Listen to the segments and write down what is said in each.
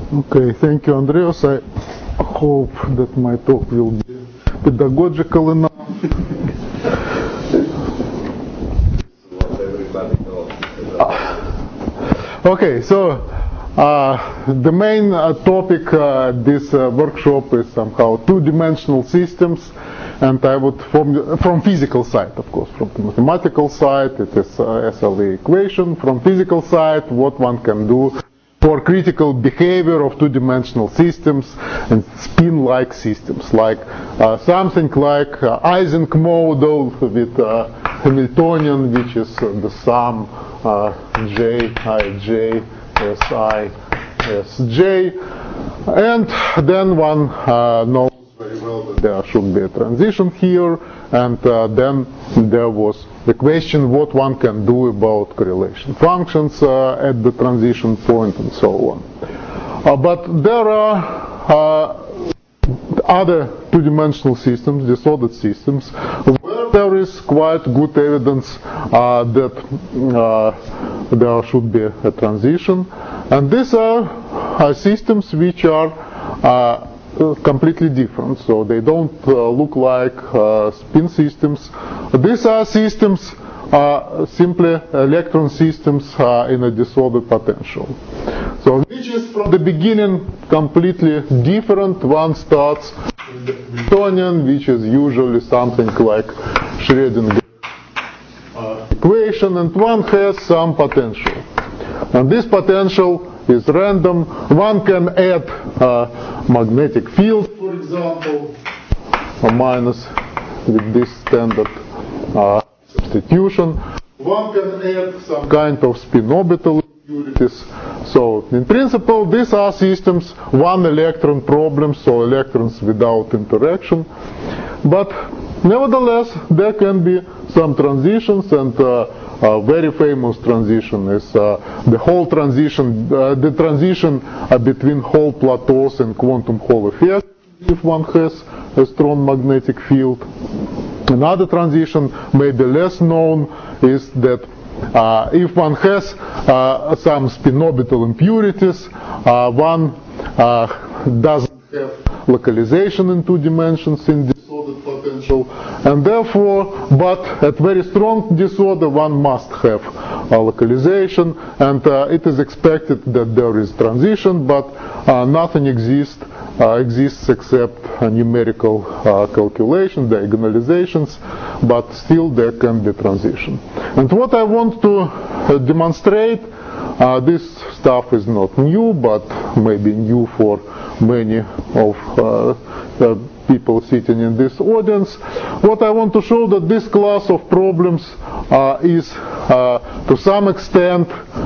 Okay, thank you, Andreas. I hope that my talk will be pedagogical enough. Okay, so the main topic this workshop is somehow two-dimensional systems, and I would from physical side, of course, from the mathematical side it is SLA equation. From physical side, what one can do for critical behavior of two-dimensional systems and spin-like systems, like something like Ising model with Hamiltonian, which is the sum J, Ij, Si, Sj, and then one knows very well that there should be a transition here, and then there was the question what one can do about correlation functions at the transition point and so on. But there are other two-dimensional systems, disordered systems, where there is quite good evidence that there should be a transition, and these are systems which are completely different, so they don't look like spin systems. These are systems, simply electron systems in a disordered potential. So which is from the beginning completely different. One starts with the Hamiltonian, which is usually something like Schrödinger equation, and one has some potential. And this potential is random. One can add magnetic field, for example, or minus with this standard substitution. One can add some kind of spin orbital impurities. So in principle, these are systems, one electron problems, so electrons without interaction. But nevertheless, there can be some transitions, and a very famous transition is the Hall transition, the transition between Hall plateaus and quantum Hall effect, if one has a strong magnetic field. Another transition, maybe less known, is that if one has some spin orbital impurities, one doesn't have localization in 2 dimensions in disordered potential, and therefore, but at very strong disorder, one must have localization, and it is expected that there is transition, but nothing exists except numerical calculation, diagonalizations, but still there can be transition. And what I want to demonstrate, this stuff is not new, but maybe new for many of the people sitting in this audience. What I want to show that this class of problems is to some extent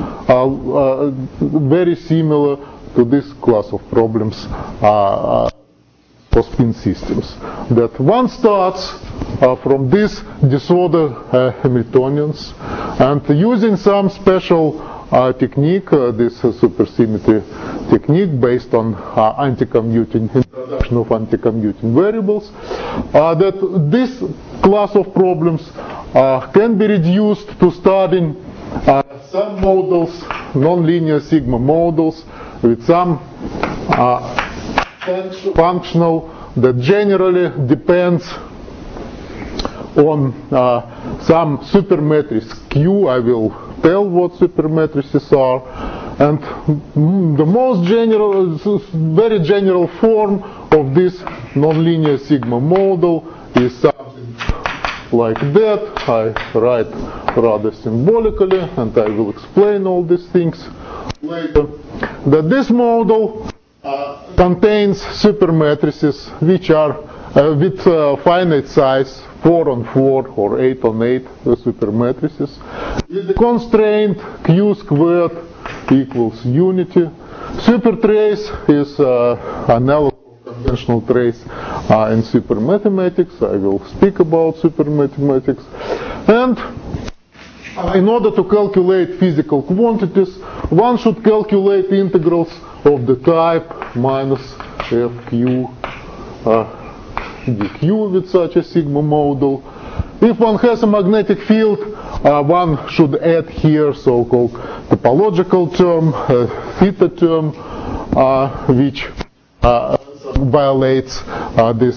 very similar to this class of problems for spin systems. That one starts from this disorder Hamiltonians, and using some special technique, this supersymmetry technique based on introduction of anti-commuting variables, that this class of problems can be reduced to studying some models, nonlinear sigma models, with some functional that generally depends on some supermatrix Q. I will tell what supermatrices are. And the most general, very general form of this nonlinear sigma model is something like that. I write rather symbolically, and I will explain all these things later. That this model contains supermatrices which are with finite size 4 on 4 or 8 on 8 supermatrices with the constraint Q squared equals unity. Supertrace is analog of conventional trace in supermathematics. I will speak about supermathematics. And in order to calculate physical quantities, one should calculate integrals of the type minus fq dq with such a sigma model. If one has a magnetic field, one should add here so-called topological term, theta term, which violates this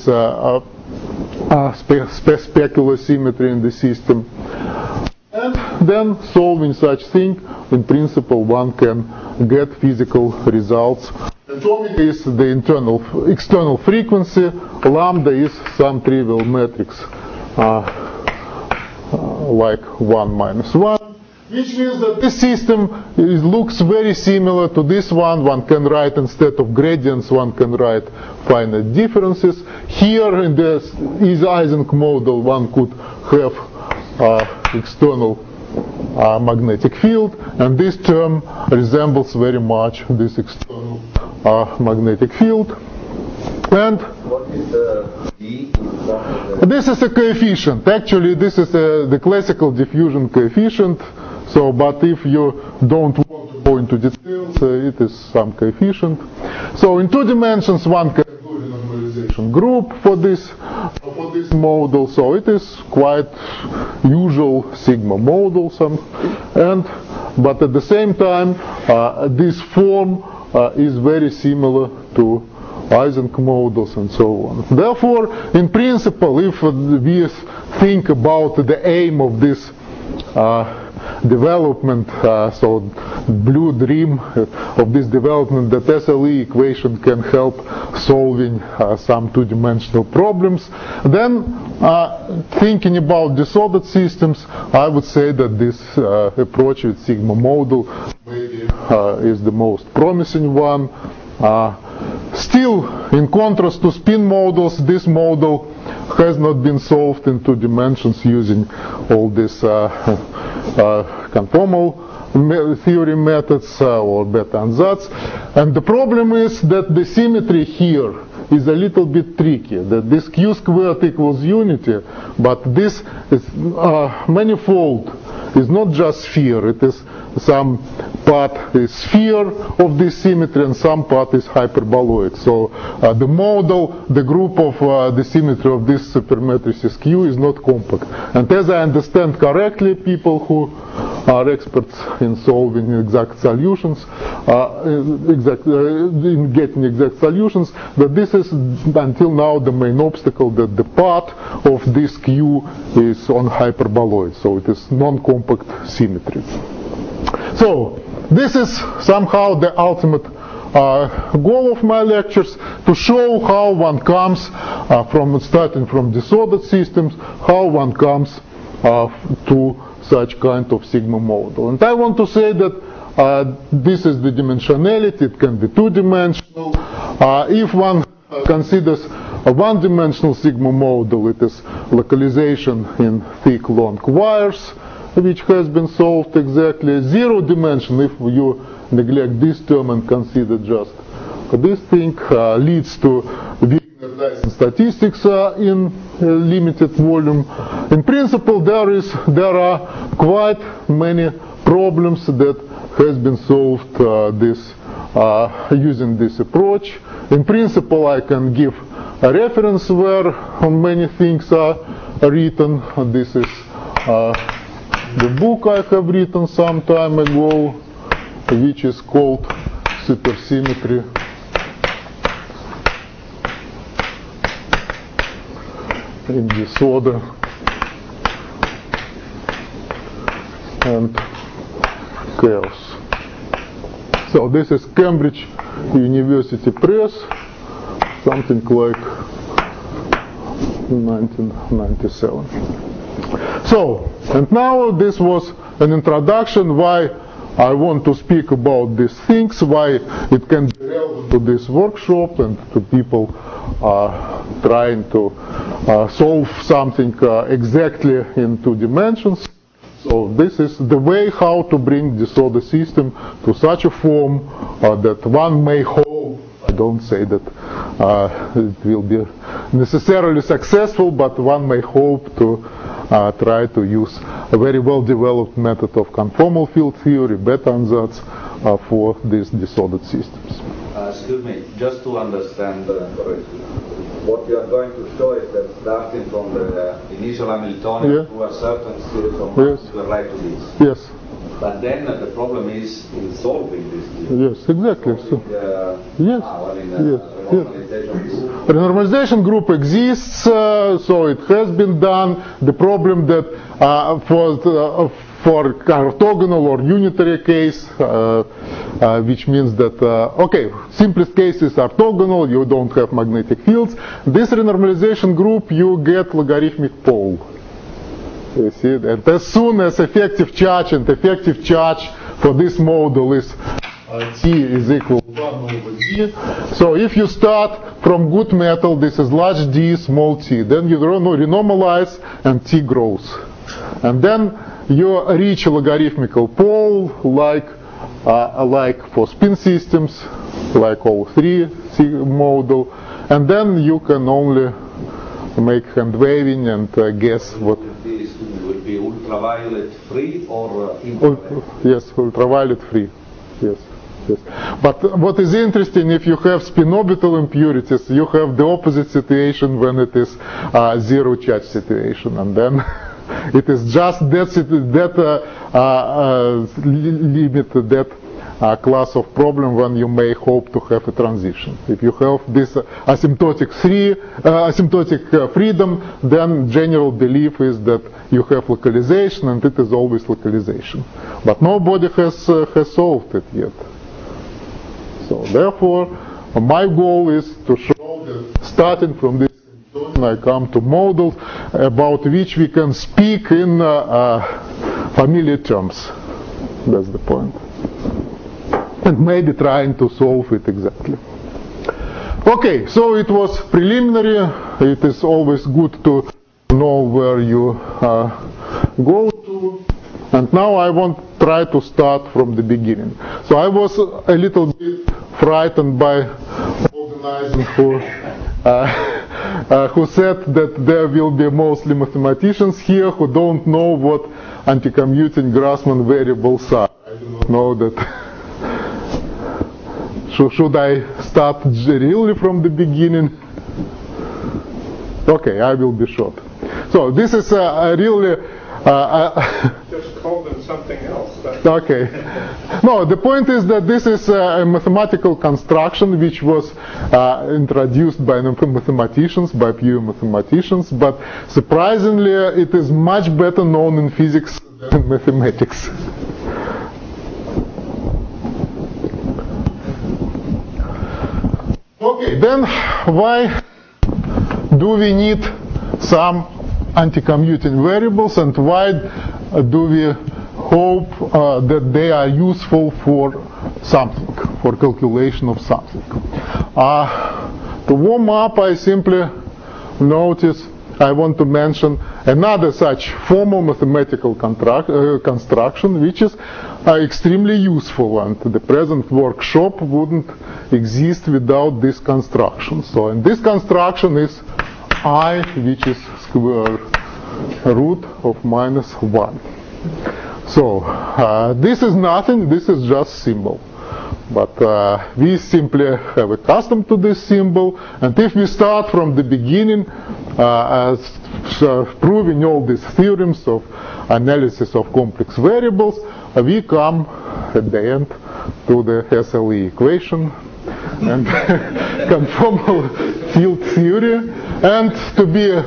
specular symmetry in the system. And then solving such thing, in principle, one can get physical results. Atomic is the external frequency, lambda is some trivial matrix like 1 minus 1, which means that this system looks very similar to this one. One can write, instead of gradients, one can write finite differences. Here in this Ising model, one could have external magnetic field, and this term resembles very much this external magnetic field. And what is the D? This is a coefficient. Actually, this is the classical diffusion coefficient. So, but if you don't want to go into details, it is some coefficient. So, in 2 dimensions, one can do a normalization group for this model. So, it is quite usual sigma model. But at the same time, this form is very similar to Ising models and so on. Therefore, in principle, if we think about the aim of this development, so blue dream of this development, that SLE equation can help solving some 2-dimensional problems, then thinking about disordered systems, I would say that this approach with sigma model maybe is the most promising one. Still, in contrast to spin models, this model has not been solved in 2 dimensions using all these conformal theory methods or beta-ansatz. And the problem is that the symmetry here is a little bit tricky, that this q squared equals unity, but this is manifold is not just sphere, it is some part is sphere of this symmetry and some part is hyperboloid. So the model, the group of the symmetry of this supermatrices Q is not compact. And as I understand correctly, people who are experts in solving exact solutions, in getting exact solutions, that this is until now the main obstacle, that the part of this Q is on hyperboloid, so it is non-compact symmetry. So this is somehow the ultimate goal of my lectures, to show how one comes starting from disordered systems, how one comes to such kind of sigma model. And I want to say that this is the dimensionality, it can be 2-dimensional. If one considers a 1-dimensional sigma model, it is localization in thick long wires, which has been solved exactly. 0 dimension, if you neglect this term and consider just this thing, leads to Wigner-Dyson statistics in limited volume. In principle, there are quite many problems that has been solved using this approach. In principle, I can give a reference where many things are written. This is the book I have written some time ago, which is called Supersymmetry in Disorder and Chaos. So this is Cambridge University Press, something like 1997. So, and now this was an introduction why I want to speak about these things, why it can be relevant to this workshop and to people trying to solve something exactly in 2 dimensions. So this is the way how to bring disordered system to such a form that one may hope, I don't say that it will be necessarily successful, but one may hope to try to use a very well-developed method of conformal field theory, beta-ansatz, for these disordered systems. Excuse me, just to understand correctly, what you are going to show is that starting from the initial Hamiltonian to a certain series of maps, you arrive to this. Yes. But then the problem is in solving this. Yes, exactly. Solving, Yes. Renormalization group exists, so it has been done. The problem that for orthogonal or unitary case, which means that, okay, simplest case is orthogonal, you don't have magnetic fields. This renormalization group, you get logarithmic pole. You see, and as soon as effective charge for this model is T is equal to 1 over D. So if you start from good metal, this is large D, small t, then you renormalize and T grows. And then you reach a logarithmical pole like for spin systems, like O3 model, and then you can only make hand waving and guess what. This will be ultraviolet free or infrared? Yes, ultraviolet free. Yes. Yes. But what is interesting, if you have spin-orbital impurities, you have the opposite situation when it is zero charge situation, and then it is just that limit, that class of problem when you may hope to have a transition. If you have this asymptotic freedom, then general belief is that you have localization, and it is always localization. But nobody has solved it yet. So therefore, my goal is to show that starting from this I come to models about which we can speak in familiar terms. That's the point. And maybe trying to solve it exactly. Okay, so it was preliminary. It is always good to know where you go to. And now I want to try to start from the beginning. So I was a little bit frightened by organizing who said that there will be mostly mathematicians here who don't know what anti-commuting Grassmann variables are. I do not know that. Should I start really from the beginning? Okay, I will be short. So this is really... Just call them something else. Okay. No, the point is that this is a mathematical construction which was introduced by mathematicians, by pure mathematicians, but surprisingly it is much better known in physics than in mathematics. Okay, then why do we need some anti-commuting variables, and why do we hope that they are useful for something, for calculation of something? To warm up, I simply I want to mention another such formal mathematical construction which is extremely useful, and the present workshop wouldn't exist without this construction. So, and this construction is I, which is square root of minus 1. So this is nothing, this is just symbol. But we simply have accustomed to this symbol, and if we start from the beginning proving all these theorems of analysis of complex variables, we come at the end to the SLE equation and conformal field theory. And to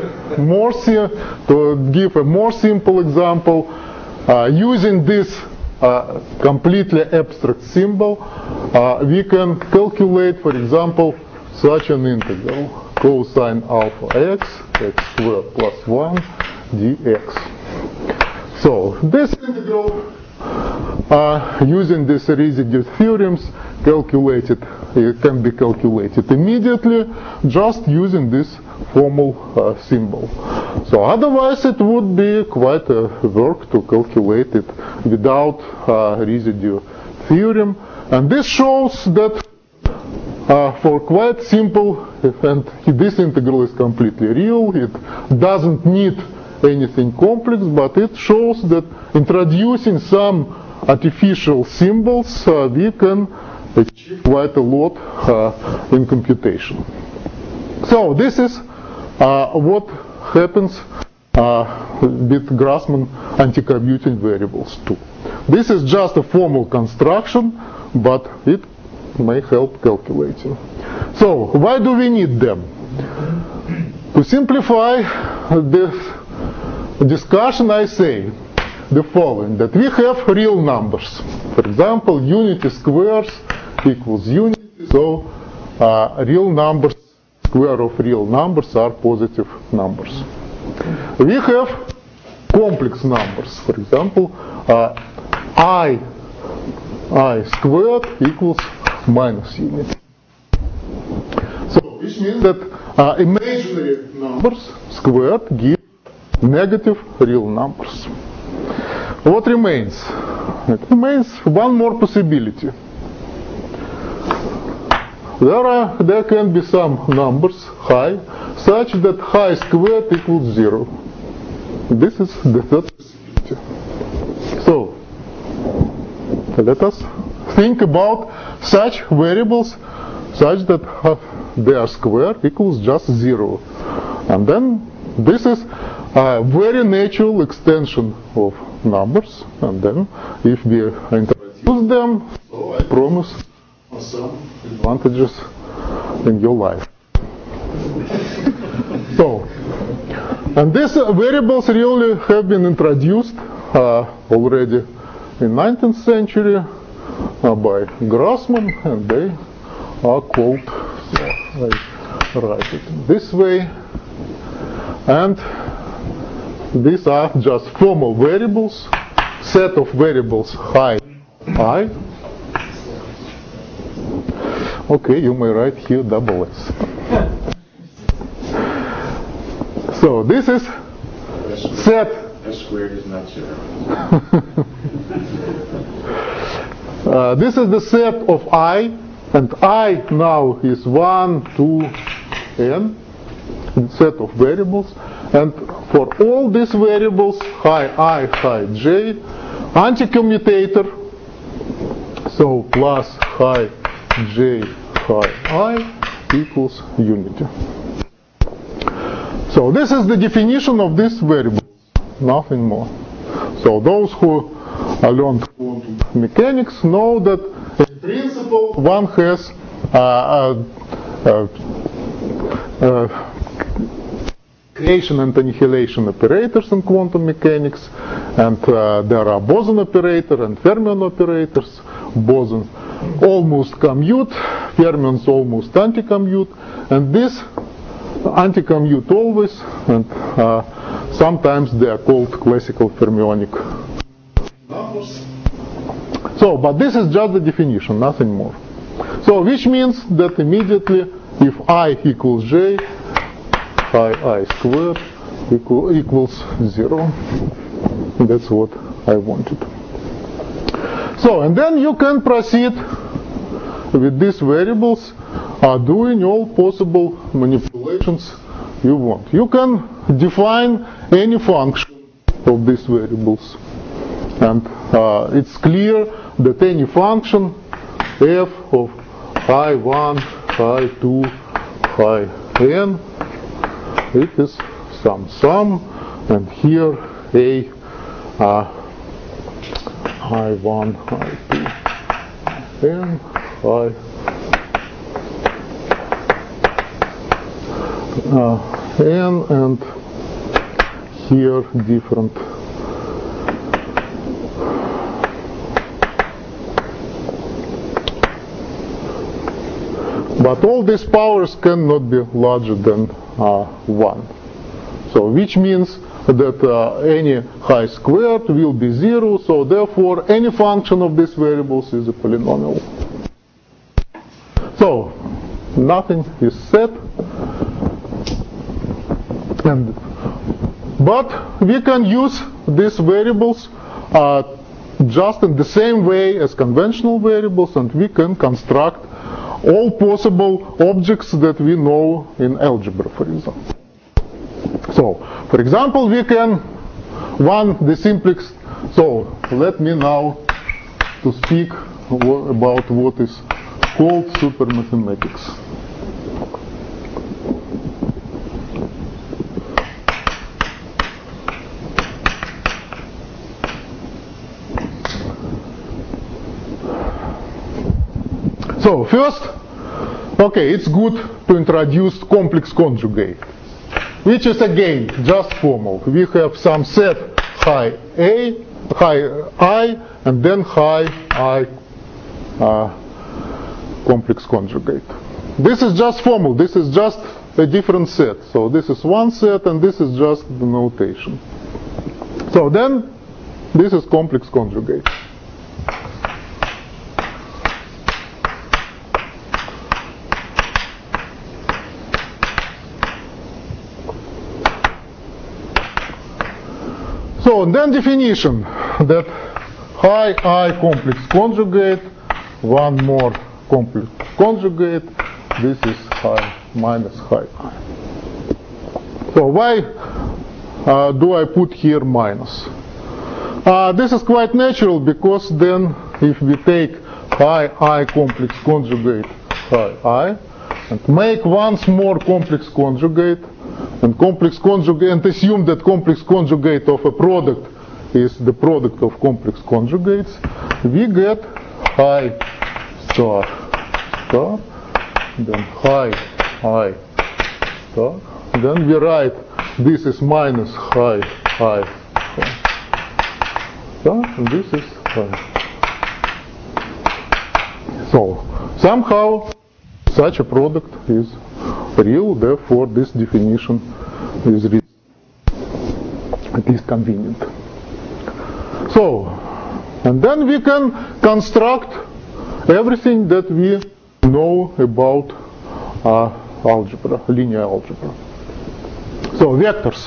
give a more simple example, using this completely abstract symbol, we can calculate, for example, such an integral, cosine alpha x squared plus 1 dx. So this integral, using these residue theorems, it can be calculated immediately just using this formal symbol. So otherwise it would be quite a work to calculate it without residue theorem. And this shows that for quite simple, and this integral is completely real, it doesn't need anything complex, but it shows that introducing some artificial symbols, we can achieve quite a lot in computation. So this is what happens with Grassmann anti-commuting variables too. This is just a formal construction, but it may help calculating. So why do we need them? To simplify this discussion, I say the following, that we have real numbers. For example, unity squares equals unity, so real numbers, square of real numbers are positive numbers. We have complex numbers. For example, I squared equals minus unity. So which means that imaginary numbers squared give negative real numbers. What remains? It remains one more possibility. There can be some numbers, high, such that high squared equals 0. This is the third possibility. So, let us think about such variables such that their square equals just 0. And then this is a very natural extension of numbers. And then if we introduce them, so I promise some advantages in your life. So, and these variables really have been introduced already in 19th century by Grassmann, and they are called, so I write it this way, and these are just formal variables, set of variables high I. Okay, you may write here double S. So this is set. S squared is not 0. This is the set of I, and I now is 1, 2, n, set of variables. And for all these variables, high I, high j, anti-commutator, so plus high j, high I equals unity. So this is the definition of this variable, nothing more. So those who learned quantum mechanics know that in principle one has creation and annihilation operators in quantum mechanics, and there are boson operator and fermion operators. Bosons almost commute, fermions almost anti-commute, and this anti-commute always, and sometimes they are called classical fermionic numbers. So, but this is just the definition, nothing more. So, which means that immediately, if I equals j, I squared equals 0. That's what I wanted. So, and then you can proceed with these variables, doing all possible manipulations you want. You can define any function of these variables, and it's clear that any function f of I1, I2, I n, it is some sum, and here a I1, I2, n, n, and here different but all these powers cannot be larger than 1. So which means that any high squared will be 0, so therefore any function of these variables is a polynomial. So nothing is set, but we can use these variables just in the same way as conventional variables, and we can construct all possible objects that we know in algebra, for example. So, for example, we can the simplest. So, let me now to speak about what is called supermathematics. So So first, okay, it's good to introduce complex conjugate, which is again just formal. We have some set high I, and then high I complex conjugate. This is just formal. This is just a different set. So this is one set, and this is just the notation. So then, this is complex conjugate. So then definition that high I complex conjugate, one more complex conjugate, this is high minus high I. So why do I put here minus? This is quite natural, because then if we take high I complex conjugate high I and make once more complex conjugate, and assume that complex conjugate of a product is the product of complex conjugates, we get high star star, then high I star, then we write this is minus high I star, and this is high. So somehow such a product is real, therefore this definition is at least convenient. So, and then we can construct everything that we know about algebra, linear algebra. So vectors.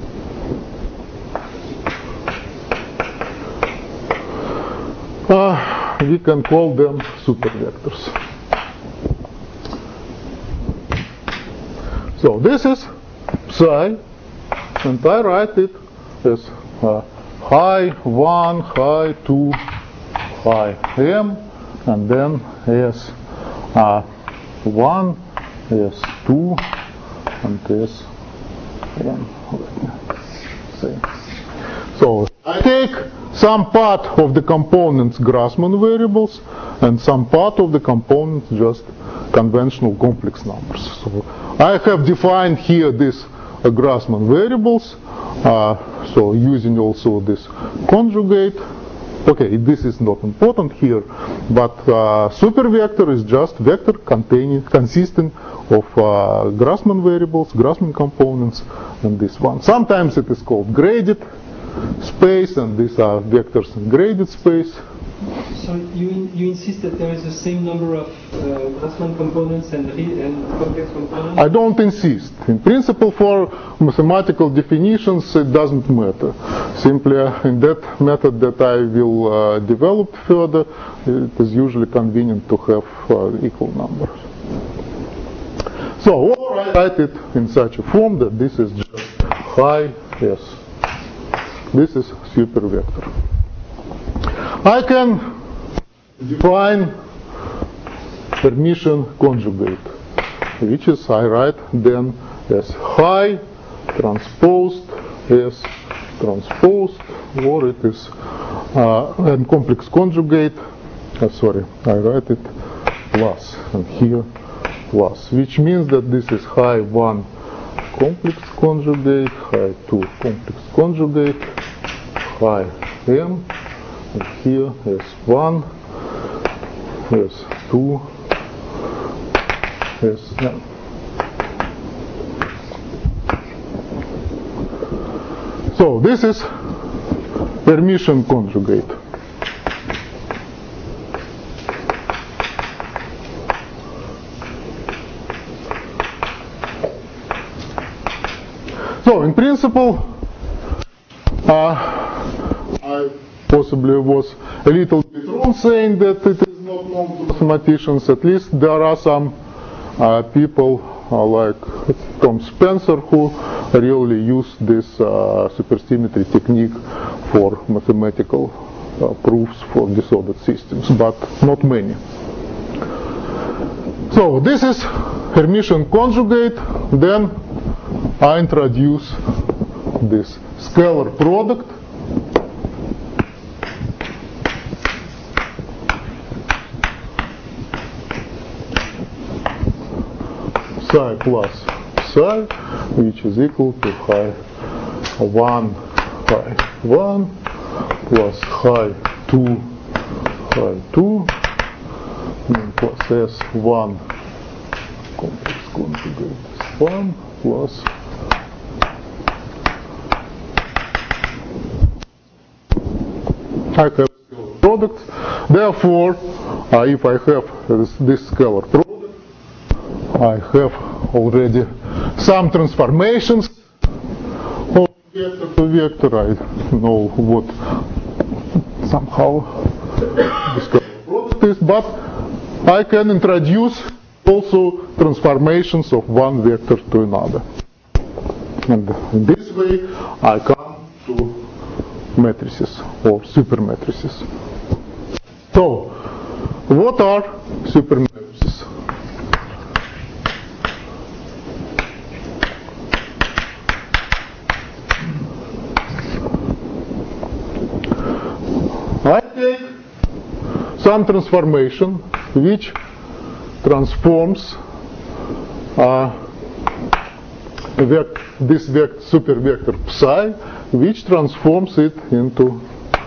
We can call them supervectors. So this is psi, and I write it as high 1, high 2, high m, and then as 1, as 2, and as m. So I take some part of the components Grassmann variables, and some part of the components just conventional complex numbers. So I have defined here this Grassmann variables, so using also this conjugate. Okay, this is not important here, but supervector is just vector consisting of Grassmann variables, Grassmann components, and this one. Sometimes it is called graded space, and these are vectors in graded space. So you insist that there is the same number of Grassmann components and complex components? I don't insist. In principle, for mathematical definitions, it doesn't matter. Simply in that method that I will develop further, it is usually convenient to have equal numbers. So, or I write it in such a form that this is just high S. This is supervector. I can define permission conjugate, which is I write then as high transposed S transposed, or it is and complex conjugate. Sorry, I write it plus, and here plus, which means that this is high 1 complex conjugate, high 2 complex conjugate, high m, and here S1, S2, Sn. So this is permission conjugate. So in principle, I possibly was a little bit wrong saying that it is not known to mathematicians. At least there are some people like Tom Spencer who really use this supersymmetry technique for mathematical proofs for disordered systems, but not many. So this is Hermitian conjugate. Then I introduce this scalar product. psi plus psi, which is equal to high 1 plus high 2 plus S1 complex conjugate S1 plus I have product. Therefore, if I have this scalar product, I have already some transformations of vector to vector. I know what somehow the scalar product is, but I can introduce also transformations of one vector to another. And in this way, I come to matrices or supermatrices. So, what are supermatrices? I take some transformation which transforms this super vector psi, which transforms it into,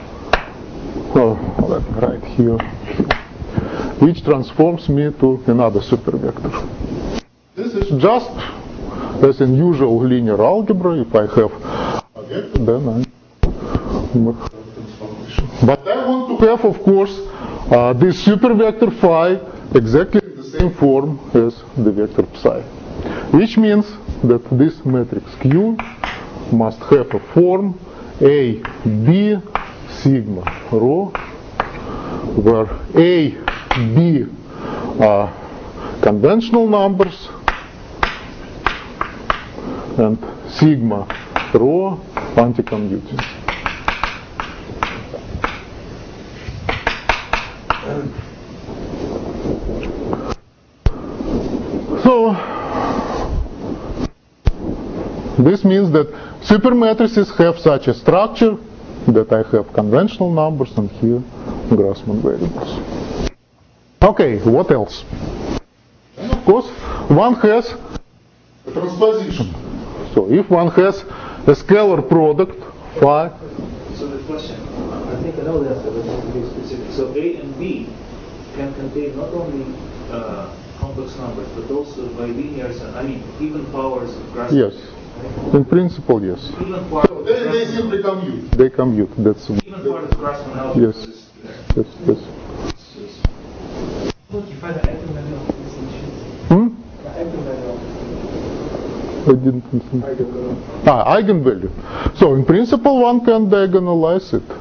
let me write here, which transforms me to another super vector. This is just as in usual linear algebra. If I have a vector, then I have transformation. But I want to have, of course, this super vector phi exactly in the same form as the vector psi, which means that this matrix Q must have a form A, B, sigma, rho, where A, B are conventional numbers and sigma, rho, anti-commuting. So, this means that supermatrices have such a structure that I have conventional numbers and here Grassmann variables. Okay, what else? And of course, one has a transposition. So if one has a scalar product phi. So the question, I think I know the answer, but I want to be specific. So A and B can contain not only complex numbers, but also bilinears, I mean, even powers of Grassmann. Yes. In principle, yes. So they simply commute. They commute. That's even part of Grassmann algebra. Yes. Yes. Yes. I didn't understand. Eigenvalue. So in principle, one can diagonalize it.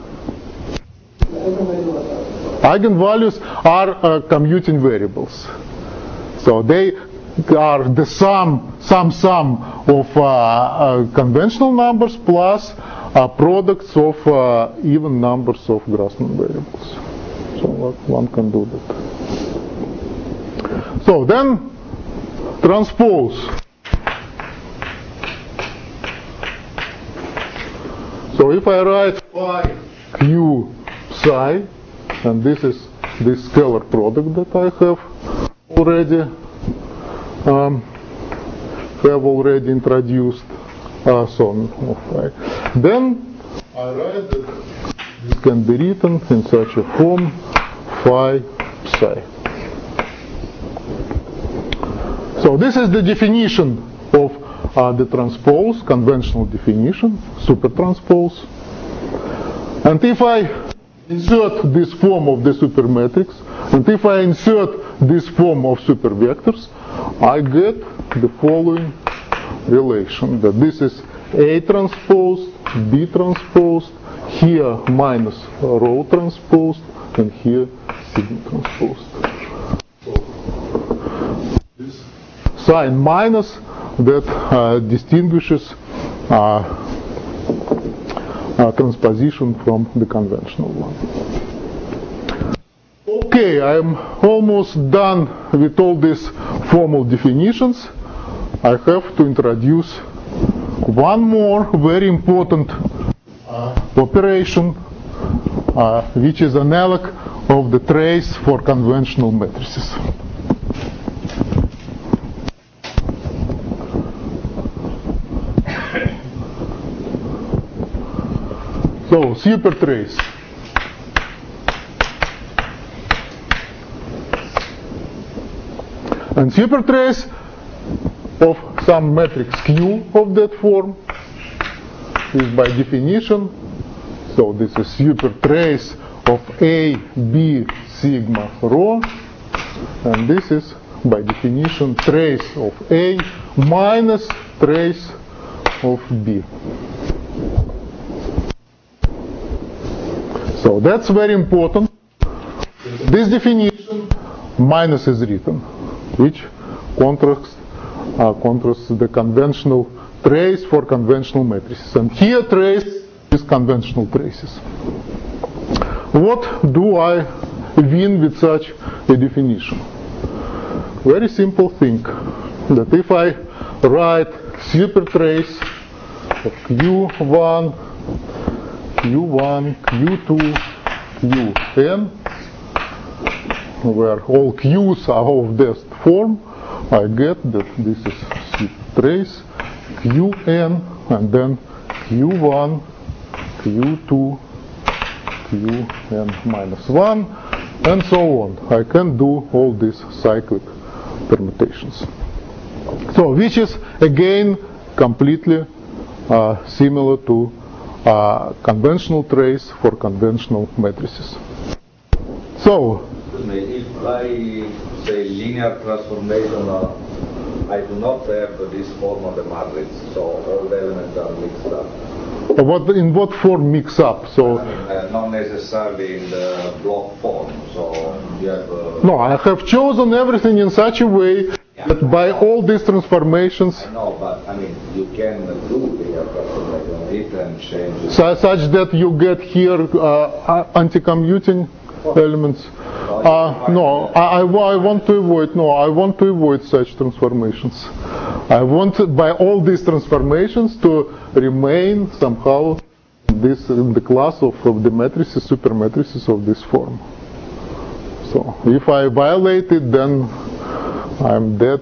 Eigenvalues are commuting variables. So they are the sum of conventional numbers plus products of even numbers of Grassmann variables. So one can do that. So then transpose. So if I write phi q psi, and this is this scalar product that I have already introduced, then I write that this can be written in such a form phi psi. So this is the definition of the transpose, conventional definition, supertranspose. And if I insert this form of the supermatrix, and if I insert this form of supervectors, I get the following relation, that this is A transposed, B transposed, here minus rho transposed, and here sigma transposed. So this sign minus that distinguishes transposition from the conventional one. Okay, I'm almost done with all these formal definitions. I have to introduce one more very important operation, which is analog of the trace for conventional matrices. So super trace. And super trace of some matrix Q of that form is by definition, so this is super trace of A, B, sigma, rho, and this is by definition trace of A minus trace of B. So that's very important. This definition minus is written, which contrasts the conventional trace for conventional matrices. And here trace is conventional traces. What do I win with such a definition? Very simple thing, that if I write super trace of Q1, Q1, Q2, Qn, where all Q's are of this form, I get that this is super trace Qn and then Q1, Q2, Qn minus 1, and so on. I can do all these cyclic permutations. So, which is again completely similar to conventional trace for conventional matrices. So, if I say linear transformation, I do not have this form of the matrix, so all the elements are mixed up. In what form mix up? So, not necessarily in the block form. So you have. No, I have chosen everything in such a way that by all these transformations. I know, but I mean, you can do linear transformation, different changes. Such that you get here anti-commuting elements. No, I want to avoid. No, I want to avoid such transformations. I want by all these transformations to remain somehow in the class of the matrices, super matrices of this form. So if I violate it, then I'm dead.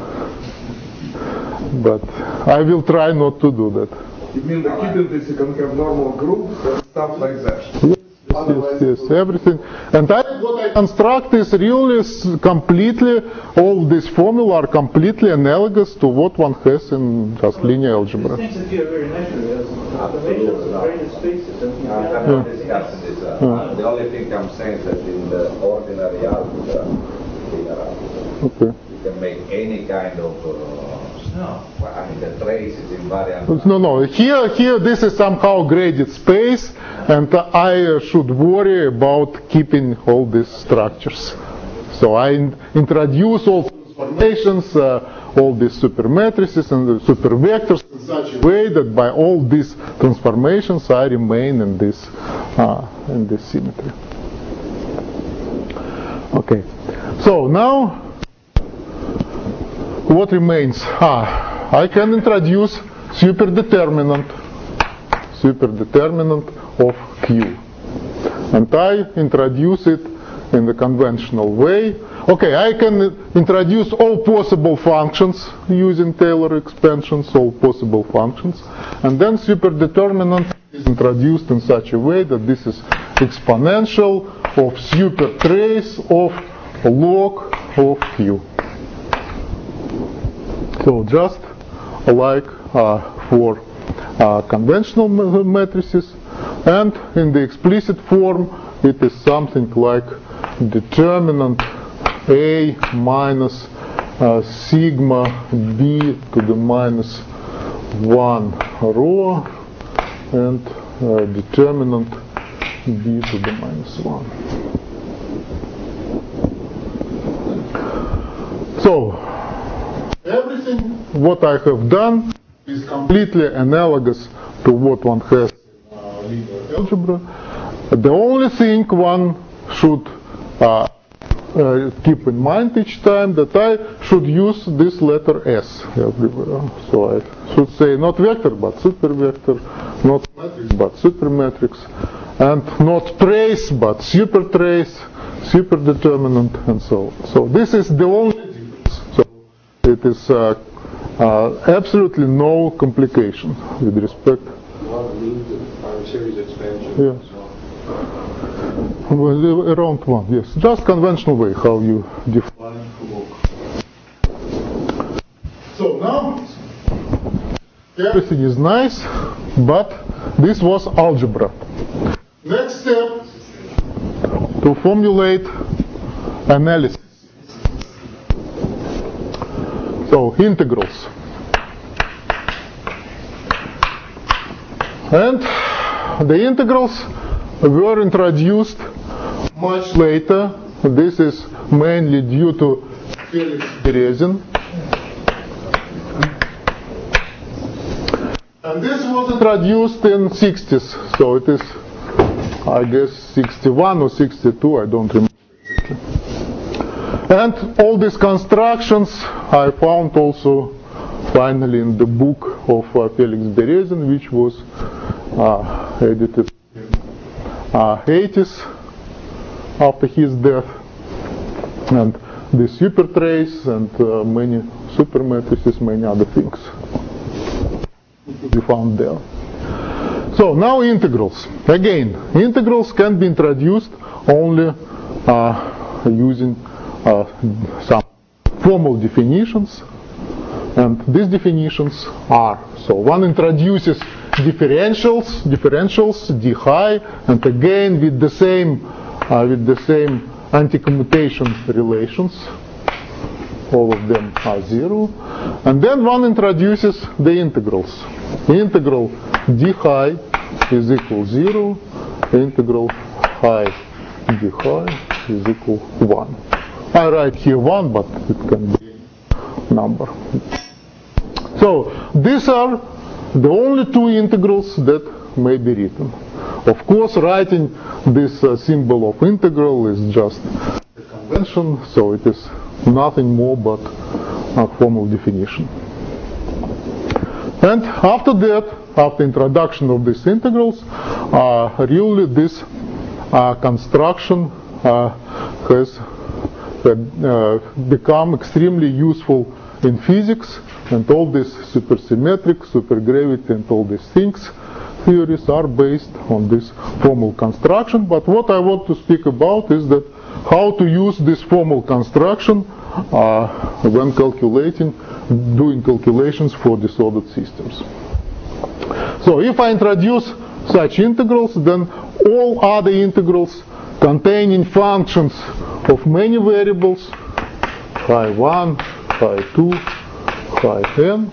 But I will try not to do that. You mean the hidden is you can have normal groups and stuff like that? Yes, everything. And what I construct is really completely, all these formula are completely analogous to what one has in just linear algebra. These things appear very naturally as transformations of graded spaces. I'm not discussing this. The only thing I'm saying is that in the ordinary algebra, linear algebra, you can make any kind of I mean, the trace is invariant. No. Here, this is somehow graded space, and I should worry about keeping all these structures. So I introduce all transformations, all these super matrices and the super vectors in such a way that by all these transformations I remain in this symmetry. Okay. So now, what remains? I can introduce superdeterminant of Q. And I introduce it in the conventional way. Okay, I can introduce all possible functions using Taylor expansions, all possible functions. And then superdeterminant is introduced in such a way that this is exponential of super trace of log of Q. So just like for conventional matrices, and in the explicit form it is something like determinant A minus sigma B to the minus 1 rho and determinant B to the minus 1. So everything what I have done is completely analogous to what one has in linear algebra. The only thing one should keep in mind each time that I should use this letter S everywhere. So I should say not vector but supervector, not matrix but supermatrix, and not trace but supertrace, superdeterminant, and so on. So this is the only difference. So it is absolutely no complication with respect. means of series expansion. Yeah. Well, around 1, yes. Just conventional way how you define log. So now everything is nice, but this was algebra. Next step, to formulate analysis. So integrals. And the integrals were introduced much later. This is mainly due to Felix Berezin. And this was introduced in 60s, so it is, I guess, 61 or 62, I don't remember. And all these constructions I found also finally in the book of Felix Berezin, which was edited in 80s after his death. And the super trace and many super matrices, many other things we found there. So now integrals. Again, integrals can be introduced only using some formal definitions, and these definitions are, so one introduces differentials d high, and again with the same anti-commutation relations, all of them are 0, and then one introduces the integrals. Integral d high is equal 0, integral high d high is equal 1. I write here 1, but it can be a number. So these are the only two integrals that may be written. Of course, writing this symbol of integral is just a convention, so it is nothing more but a formal definition. And after that, after introduction of these integrals, really this construction has become extremely useful in physics, and all these supersymmetric, supergravity, and all these things theories are based on this formal construction. But what I want to speak about is that how to use this formal construction when doing calculations for disordered systems. So if I introduce such integrals, then all other integrals containing functions of many variables, phi 1, phi 2, phi n,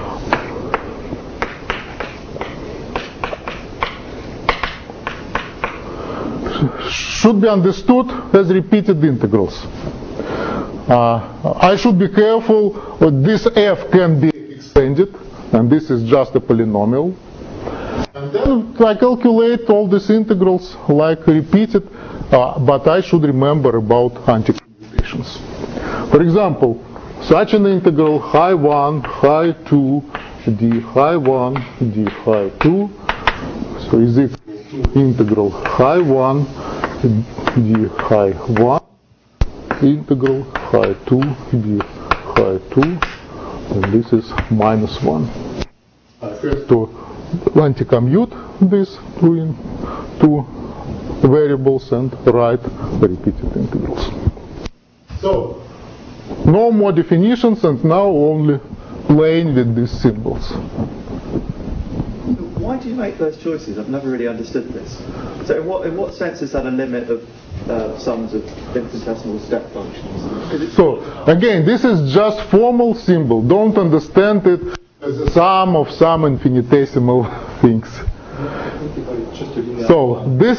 should be understood as repeated integrals. I should be careful, this f can be extended, and this is just a polynomial. And then I calculate all these integrals like repeated, but I should remember about anti-commutations. For example, such an integral high 1, high 2, d high 1, d high 2, so is equal to integral high 1, d high 1, integral high 2, d high 2, and this is minus 1. I have to anti-commute these two variables and write repeated integrals. So, no more definitions, and now only playing with these symbols. Why do you make those choices? I've never really understood this. So in what sense is that a limit of sums of infinitesimal step functions? So again, this is just formal symbol. Don't understand it as a sum of some infinitesimal things. So this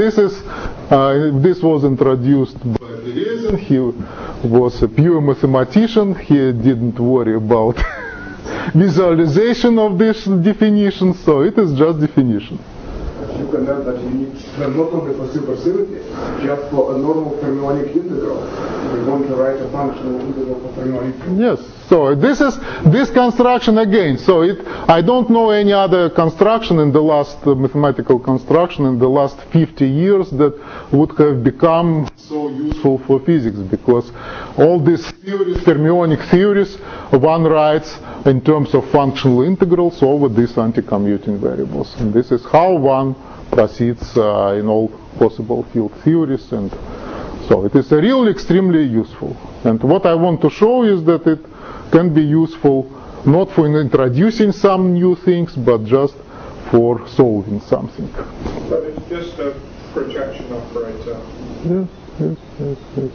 was introduced by Berezin. He was a pure mathematician. He didn't worry about visualization of this definition, so it is just definition. You can add that you need not only for supersymmetry, just for a normal fermionic integral. We want to write a functional integral for fermionic. Yes. So this construction again. So I don't know any other construction in the last mathematical construction in the last 50 years that would have become so useful for physics, because all these theories, fermionic theories, one writes in terms of functional integrals over these anti-commuting variables. And this is how one proceeds in all possible field theories, and so it is really extremely useful. And what I want to show is that it can be useful not for introducing some new things, but just for solving something. But it's just a projection operator. Yes.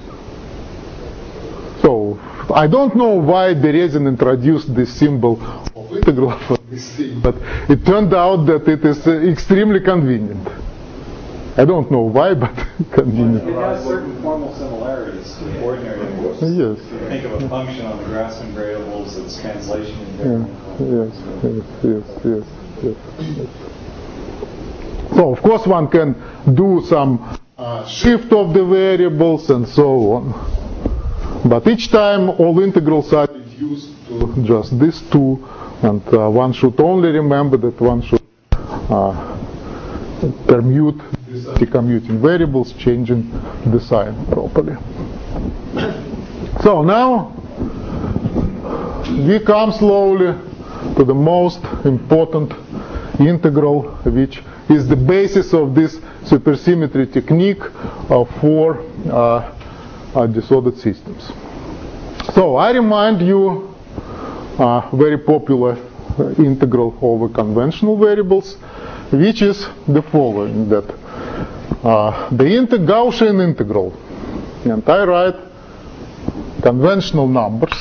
So I don't know why Berezin introduced this symbol of integral for this thing, but it turned out that it is extremely convenient. I don't know why, but convenient. It has certain formal similarities to ordinary integrals. Yes. If you think of a function on the Grassmann variables, its translation invariant. Yes. So of course one can do some shift of the variables and so on. But each time all integrals are reduced to just these two, and one should only remember that one should permute these anti-commuting variables, changing the sign properly. So now we come slowly to the most important integral, which is the basis of this supersymmetry technique for disordered systems. So I remind you very popular integral over conventional variables, which is the following, that the Gaussian integral, and I write conventional numbers,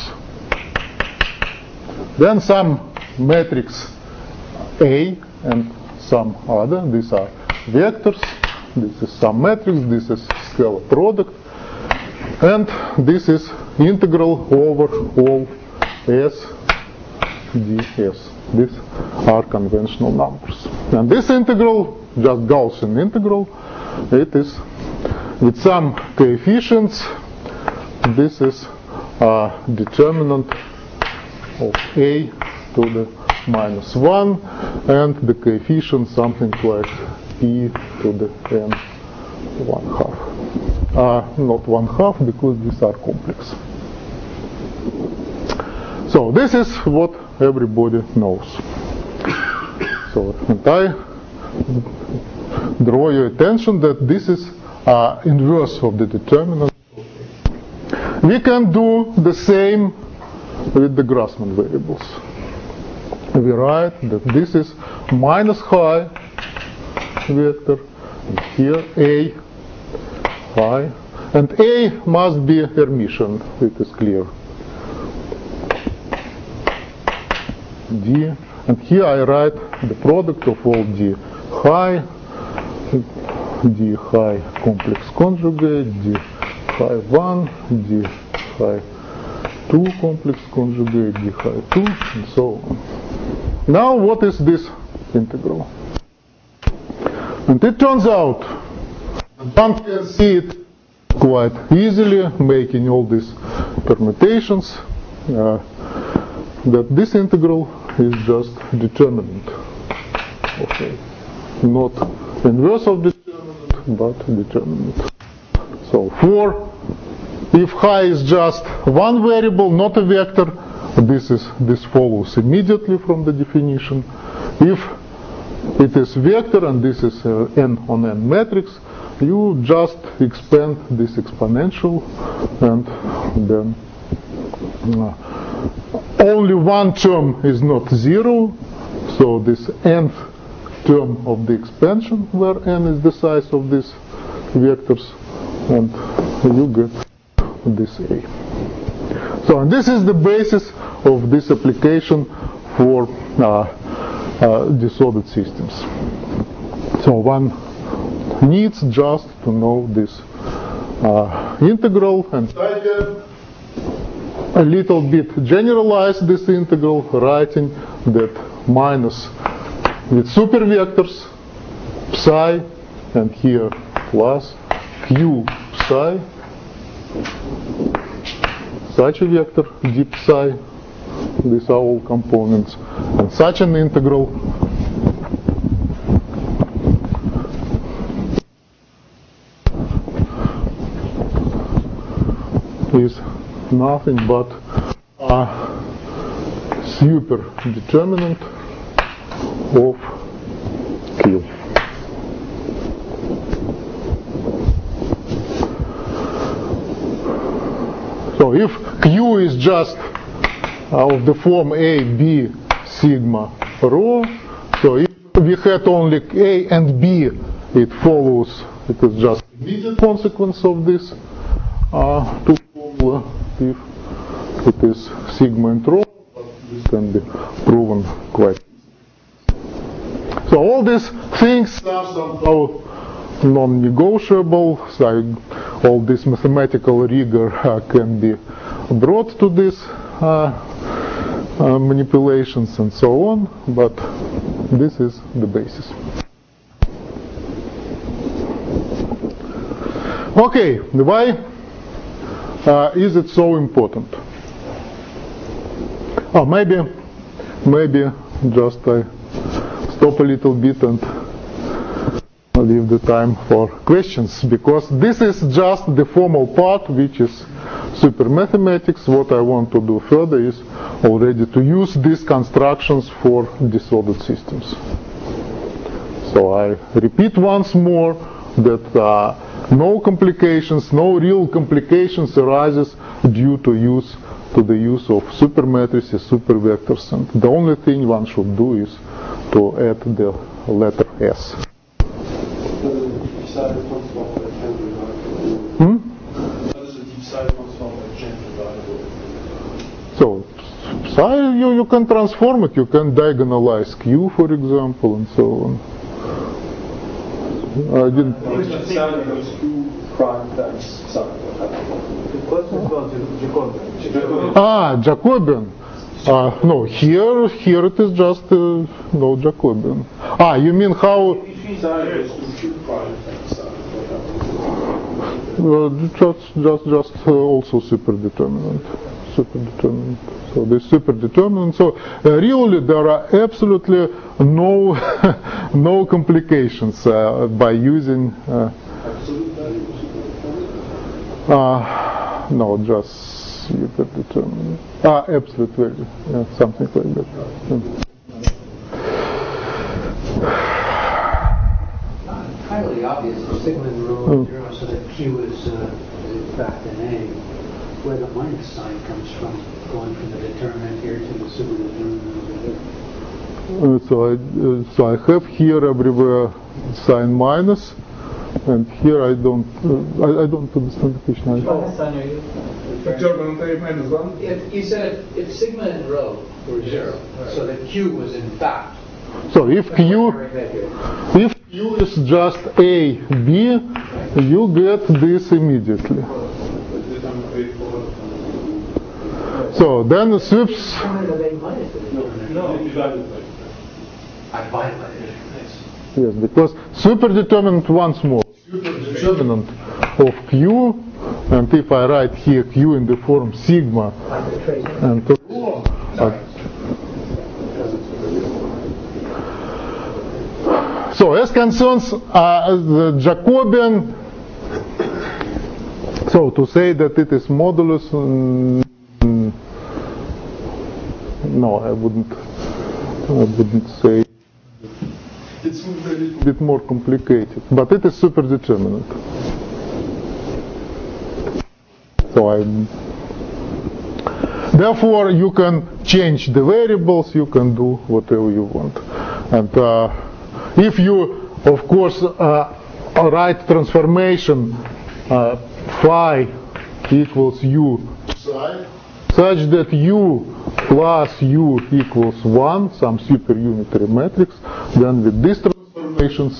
then some matrix A and some other, these are vectors, this is some matrix, this is scalar product, and this is integral over all S ds. These are conventional numbers. And this integral, just Gaussian integral, it is with some coefficients. This is a determinant of A to the minus 1, and the coefficient something like E to the n 1/2. Not 1/2, because these are complex. So this is what everybody knows. So, and I draw your attention that this is inverse of the determinant. We can do the same with the Grassmann variables. We write that this is minus phi vector, and here A phi, and A must be Hermitian, it is clear. D, and here I write the product of all D high complex conjugate, D high 1, D high 2 complex conjugate, D high 2, and so on. Now what is this integral? And it turns out, one can see it quite easily, making all these permutations, that this integral is just determinant. Okay. Not inverse of determinant, but determinant. So if phi is just one variable, not a vector, this follows immediately from the definition. If it is vector and this is n on n matrix, you just expand this exponential, and then only one term is not zero, so this nth term of the expansion, where n is the size of these vectors, and you get this A. So, and this is the basis of this application for disordered systems. So one needs just to know this integral, and I can a little bit generalize this integral, writing that minus with supervectors psi, and here plus q psi, such a vector d psi, these are all components, and such an integral is nothing but super determinant of Q. So if Q is just of the form A, B, sigma, rho, so if we had only A and B, it follows, it is just immediate consequence of this two formula if it is sigma and rho, but this can be proven quite easily. So all these things are somehow non-negotiable, so all this mathematical rigor can be brought to this manipulations and so on, but this is the basis. Okay, why is it so important? Oh, maybe just I stop a little bit and leave the time for questions, because this is just the formal part, which is super mathematics. What I want to do further is already to use these constructions for disordered systems. So I repeat once more that no complications, no real complications arises due to the use of supermatrices, supervectors, and the only thing one should do is to add the letter S. So, psi, you can transform it, you can diagonalize Q, for example, and so on. I didn't. Jacobian. No, here it is just no Jacobian. You mean how? Just also superdeterminant. So this superdeterminant. So really there are absolutely no no complications by using. No, just superdeterminant. Absolute value. Yeah, something like that. Highly obvious for sigma and rho, so that Q is in fact an A, where the minus sign comes from, going from the determinant here to the superdeterminant over there. So I have here everywhere sign minus, and here I don't understand the question. Determinant A minus 1? If you said if sigma and rho were 0, so that Q was in fact. So if Q is just A, B, you get this immediately. So then the swips. I violated it. Yes, because superdeterminant once more. Superdeterminant of Q, and if I write here Q in the form sigma and so as concerns the Jacobian, so to say that it is modulus, no, I wouldn't say. It's a little bit more complicated, but it is superdeterminant. So therefore you can change the variables, you can do whatever you want. And if you, of course, write transformation phi equals u psi, such that u plus u equals 1, some superunitary matrix, then with these transformations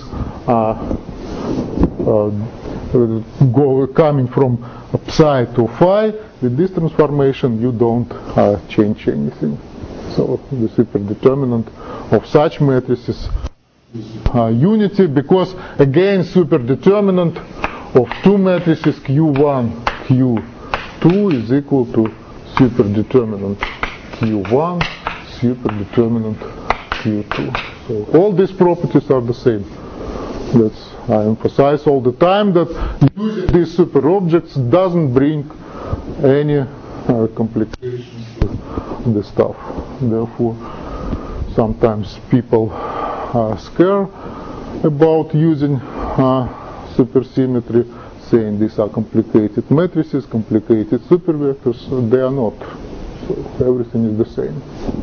coming from psi to phi, with this transformation you don't change anything. So the superdeterminant of such matrices unity, because again superdeterminant of two matrices Q1, Q2 is equal to superdeterminant Q1, superdeterminant Q2. So all these properties are the same. That's I emphasize all the time that using these super objects doesn't bring any complications with the stuff. Therefore, sometimes people are scared about using supersymmetry, saying these are complicated matrices, complicated supervectors. They are not. So everything is the same.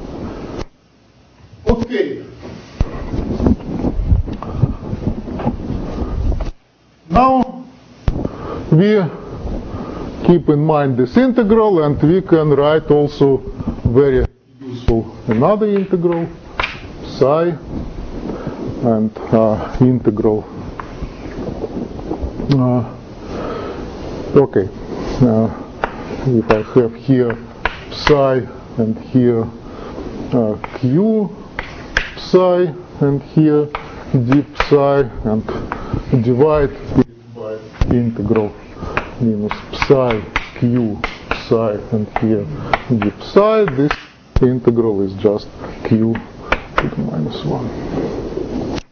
Okay. Now we keep in mind this integral, and we can write also very useful another integral, psi, and integral. Okay. If I have here psi and here q psi and here d psi, and divide it by integral minus psi q psi and here d psi, this integral is just q to the minus 1.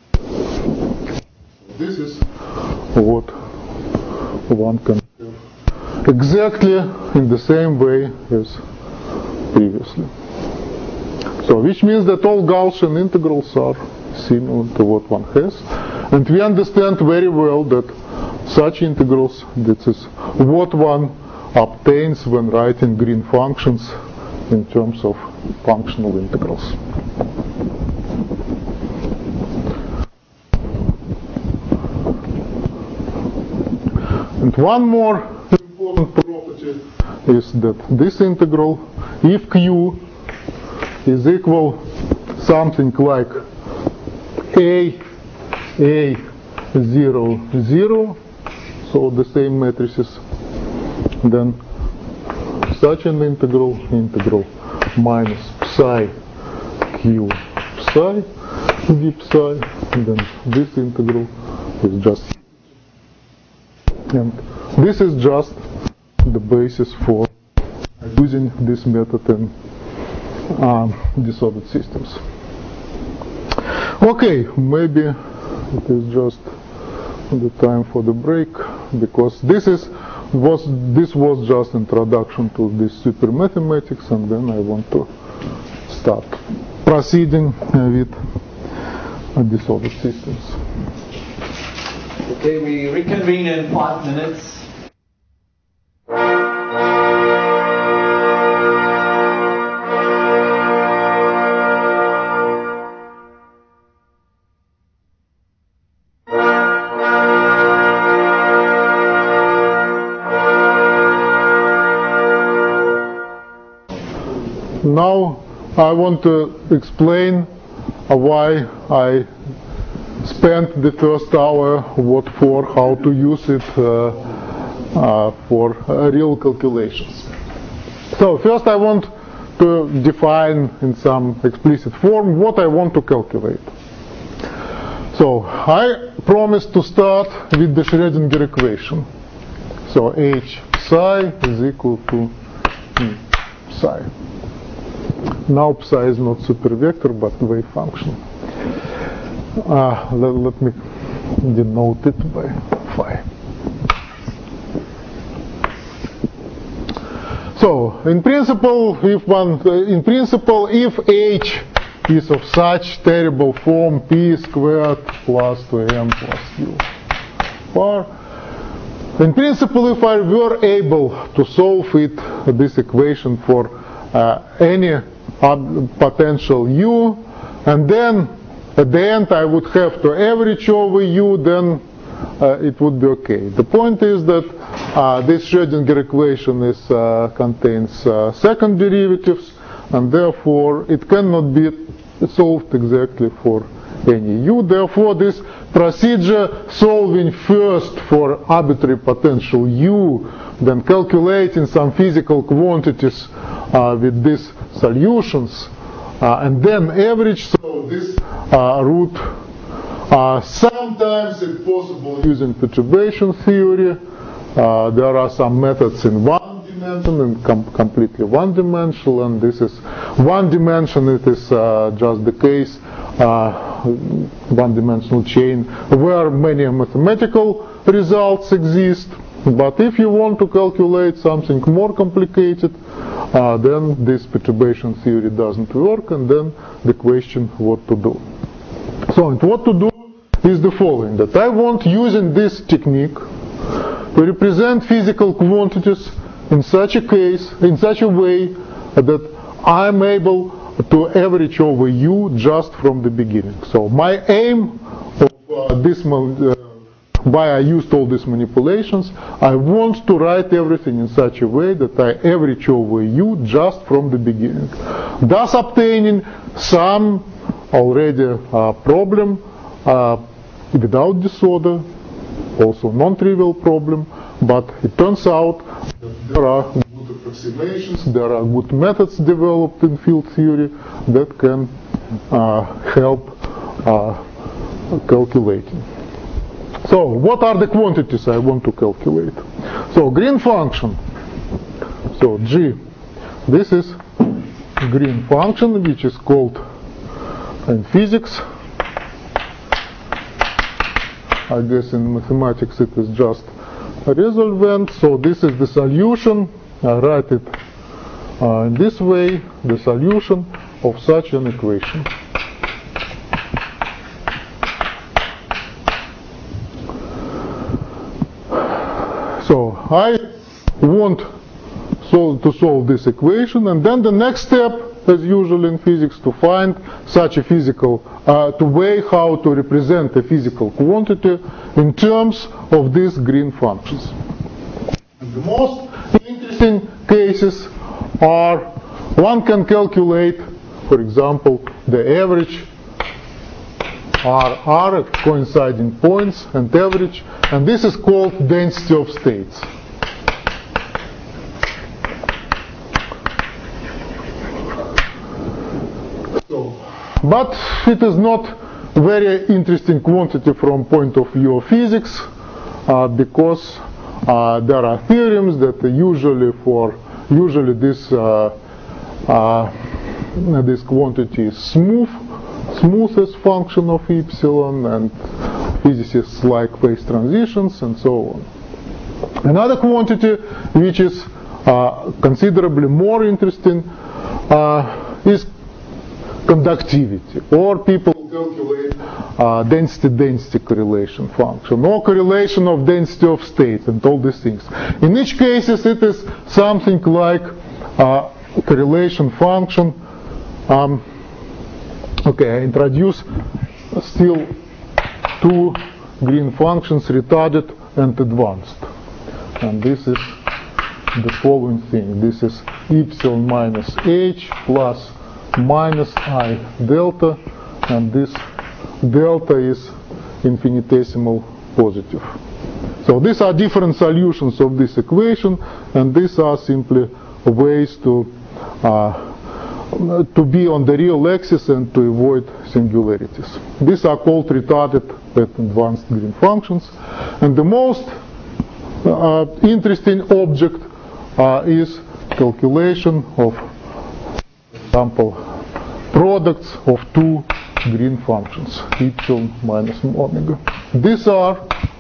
This is what one can do exactly in the same way as previously. So, which means that all Gaussian integrals are similar to what one has, and we understand very well that such integrals, this is what one obtains when writing green functions in terms of functional integrals. And one more important property is that this integral, if q is equal something like a 0, 0, so the same matrices, then such an integral minus psi q psi d psi, then this integral is just, and this is just the basis for using this method in disordered systems. Okay, maybe it is just the time for the break, because this was just introduction to this super mathematics, and then I want to start proceeding with disordered systems. Okay, we reconvene in 5 minutes. Now I want to explain why I spent the first hour, what for, how to use it for real calculations. So first I want to define in some explicit form what I want to calculate. So I promised to start with the Schrödinger equation. So h psi is equal to psi. Now psi is not super vector but wave function. Let me denote it by phi. So in principle, if h is of such terrible form p squared plus 2m plus u bar, in principle, if I were able to solve this equation for any potential u, and then at the end I would have to average over u, then it would be okay. The point is that this Schrödinger equation contains second derivatives, and therefore it cannot be solved exactly for any u. Therefore, this procedure, solving first for arbitrary potential u, then calculating some physical quantities with these solutions, and then average, so this route, sometimes it's possible using perturbation theory. There are some methods in one dimension and completely one-dimensional, and this is one dimension. It is just the case, one-dimensional chain where many mathematical results exist. But if you want to calculate something more complicated, then this perturbation theory doesn't work, and then the question what to do. So what to do is the following, that I want, using this technique, to represent physical quantities in such a case, in such a way that I'm able to average over U just from the beginning. So my aim of this, why I used all these manipulations, I want to write everything in such a way that I average over U just from the beginning, thus obtaining some already problem without disorder, also non-trivial problem, but it turns out that there are good approximations, there are good methods developed in field theory that can help calculating. So what are the quantities I want to calculate? So green function, so G, this is green function, which is called in physics, I guess in mathematics it is just a resolvent. So this is the solution, I write it in this way, the solution of such an equation. So I want to solve this equation, and then the next step, as usual in physics, to find such a physical, to weigh how to represent a physical quantity in terms of these green functions. And the most interesting cases are, one can calculate, for example, the average R coinciding points and average, and this is called density of states. But it is not very interesting quantity from point of view of physics, because there are theorems that usually this quantity is smoothest function of epsilon, and physicists like phase transitions and so on. Another quantity which is considerably more interesting is conductivity, or people calculate density-density correlation function, or correlation of density of states, and all these things. In each case it is something like correlation function. Okay, I introduce still two green functions, retarded and advanced. And this is the following thing. This is epsilon minus h plus minus I delta, and this delta is infinitesimal positive. So these are different solutions of this equation, and these are simply ways to be on the real axis and to avoid singularities. These are called retarded and advanced green functions. And the most interesting object is calculation of, for example, products of two green functions, epsilon minus omega. These are,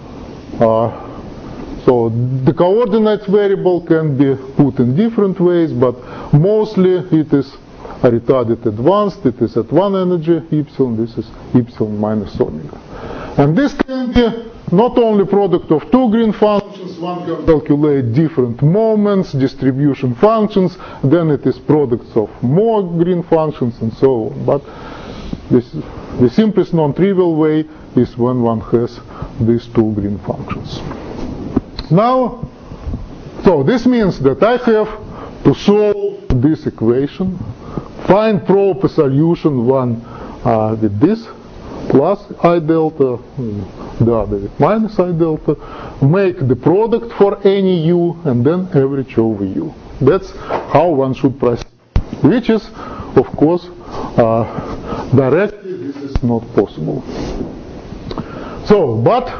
so the coordinates variable can be put in different ways, but mostly it is a retarded advanced, it is at one energy epsilon, this is epsilon minus omega. And this can be not only product of two green functions, one can calculate different moments, distribution functions, then it is products of more green functions and so on. But the simplest non-trivial way is when one has these two green functions. Now, so this means that I have to solve this equation, find proper solution, one with this plus I delta, the other with minus I delta, make the product for any u, and then average over u. That's how one should proceed, which is, of course, directly this is not possible. So, but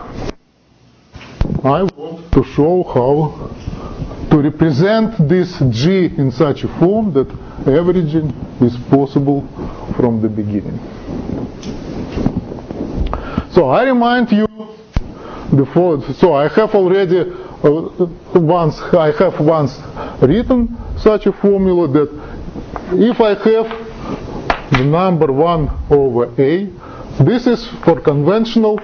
I want to show how to represent this G in such a form that averaging is possible from the beginning. So I remind you, so I have already I have once written such a formula that if I have the number 1 over a, this is for conventional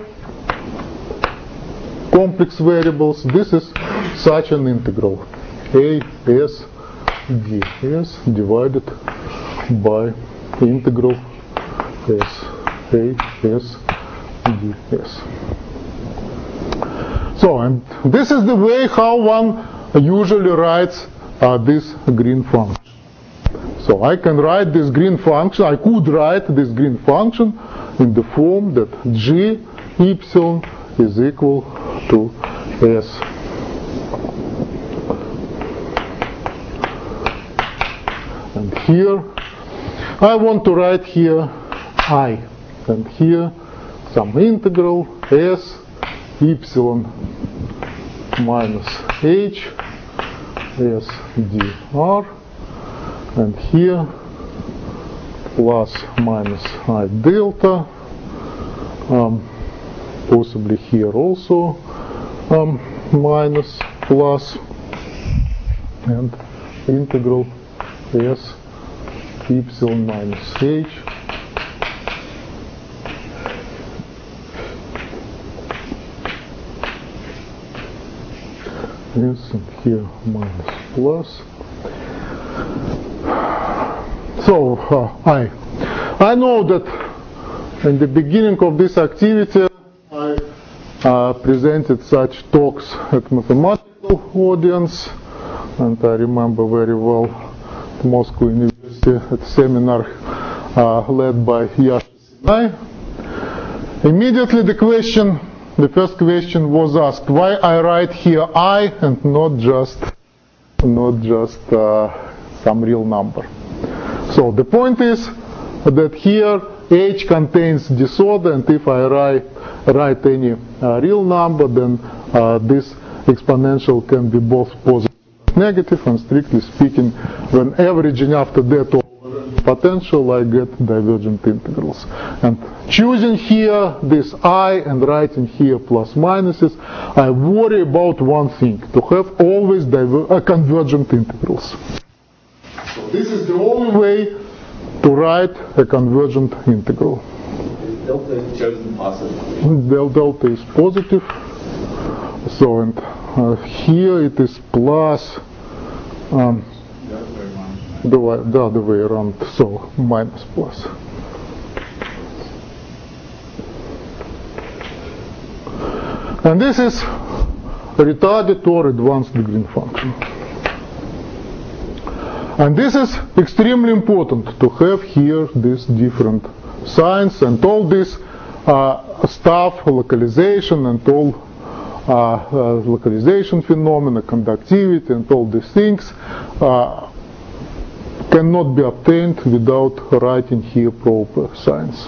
complex variables, this is such an integral, a s ds divided by integral s a s ds. So, and this is the way how one usually writes this green function. So I can write this green function, I could write this green function in the form that g epsilon is equal to s. And here, I want to write here I, and here some integral s epsilon minus h s dr, and here plus minus I delta, possibly here also minus plus, and integral s epsilon minus h yes, and here minus plus. So I know that in the beginning of this activity I presented such talks at mathematical audience, and I remember very well Moscow University at seminar led by Yasha Sinai. Immediately the first question was asked, why I write here I and not just some real number. So the point is that here h contains disorder, and if I write any real number, then this exponential can be both positive and negative, and strictly speaking, when averaging after that potential, I get divergent integrals. And choosing here this I and writing here plus minuses, I worry about one thing, to have always convergent integrals. So this is the only way to write a convergent integral. Delta is chosen positive. Delta is positive. So, and here it is plus the other way around, so minus plus. And this is retarded or advanced green function. And this is extremely important to have here these different signs and all this stuff, localization and all localization phenomena, conductivity and all these things cannot be obtained without writing here proper signs.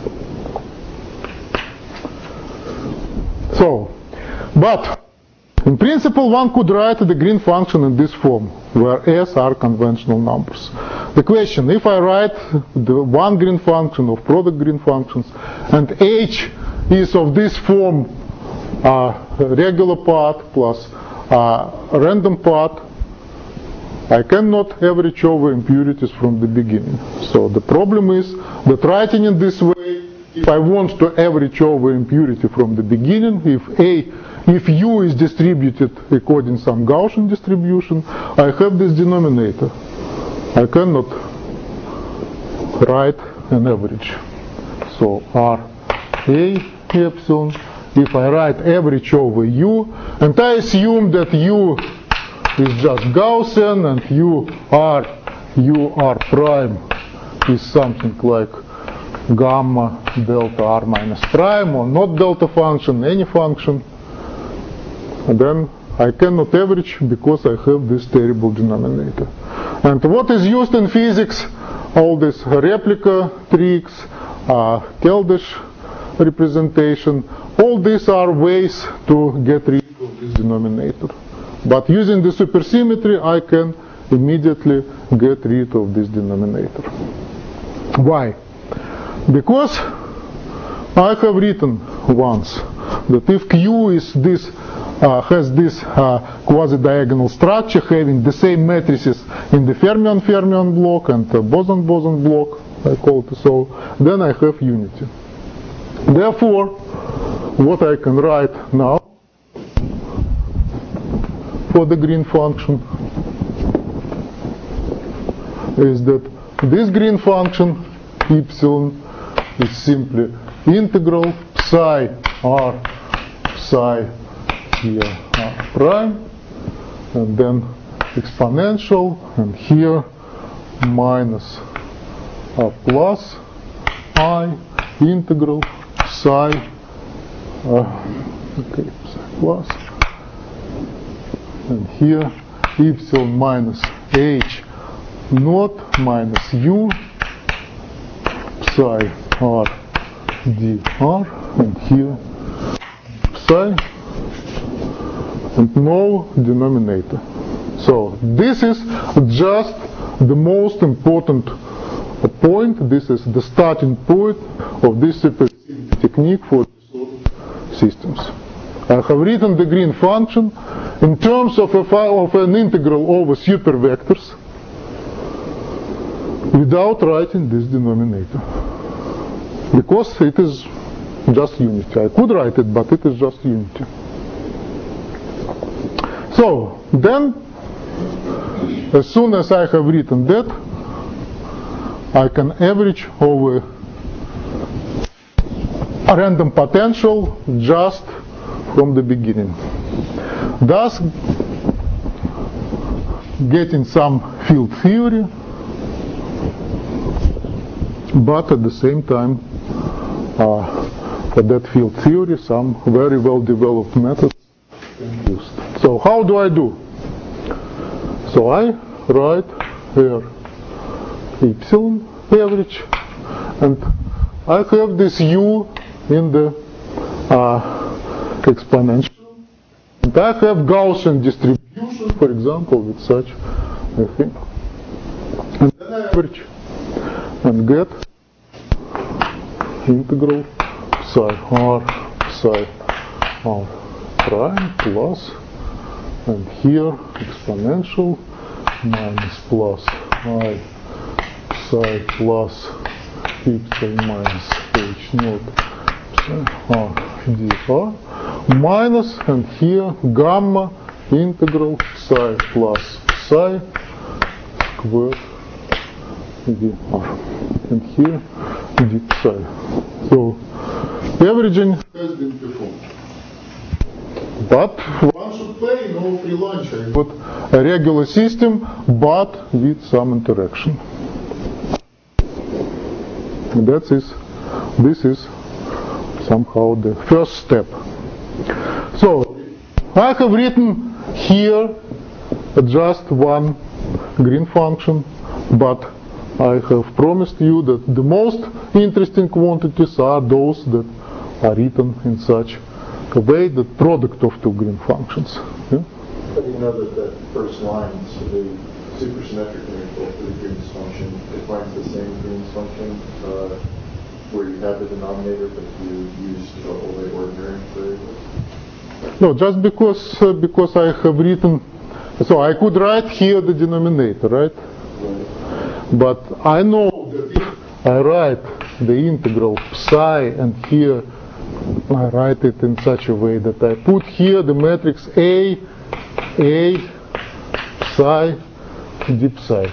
So, but in principle one could write the green function in this form, where s are conventional numbers. The question, if I write the one green function of product green functions, and h is of this form, regular part plus random part, I cannot average over impurities from the beginning. So the problem is that writing in this way, if I want to average over impurity from the beginning, if U is distributed according to some Gaussian distribution, I have this denominator. I cannot write an average. So R A epsilon, if I write average over U, and I assume that U is just Gaussian and U R prime is something like gamma delta R minus prime, or not delta function, any function, and then I cannot average because I have this terrible denominator. And what is used in physics, all this replica tricks, Keldysh representation, all these are ways to get rid of this denominator. But using the supersymmetry, I can immediately get rid of this denominator. Why? Because I have written once that if Q is this has this quasi-diagonal structure having the same matrices in the fermion-fermion block and boson-boson block, I call it so, then I have unity. Therefore, what I can write now for the green function is that this green function epsilon is simply integral psi r psi here r prime, and then exponential, and here minus r plus I integral psi psi plus, and here epsilon minus h naught minus u psi r dr, and here psi, and no denominator. So this is just the most important point. This is the starting point of this supersymmetry technique for systems. I have written the green function in terms of an integral over supervectors without writing this denominator, because it is just unity. I could write it, but it is just unity. So then, as soon as I have written that, I can average over a random potential just from the beginning, thus getting some field theory, but at the same time for that field theory some very well developed methods used. So how do I do? So I write here epsilon average, and I have this u in the exponential, and I have Gaussian distribution, for example, with such a thing, and then I average and get integral psi r prime plus, and here exponential minus plus I psi plus epsilon minus h naught psi r dr minus, and here gamma integral psi plus psi squared dr, and here d psi. So averaging has been performed, but one should pay no free lunch. I got a regular system, but with some interaction. And this is somehow the first step. So I have written here just one green function, but I have promised you that the most interesting quantities are those that are written in such a way that product of two green functions. Yeah? How do you know that that first line, so the supersymmetric interval for the Green's function, defines the same Green's function where you have the denominator but you used only ordinary variables? No, just because I have written, so I could write here the denominator, right? But I know that if I write the integral psi, and here I write it in such a way that I put here the matrix A, psi, d psi.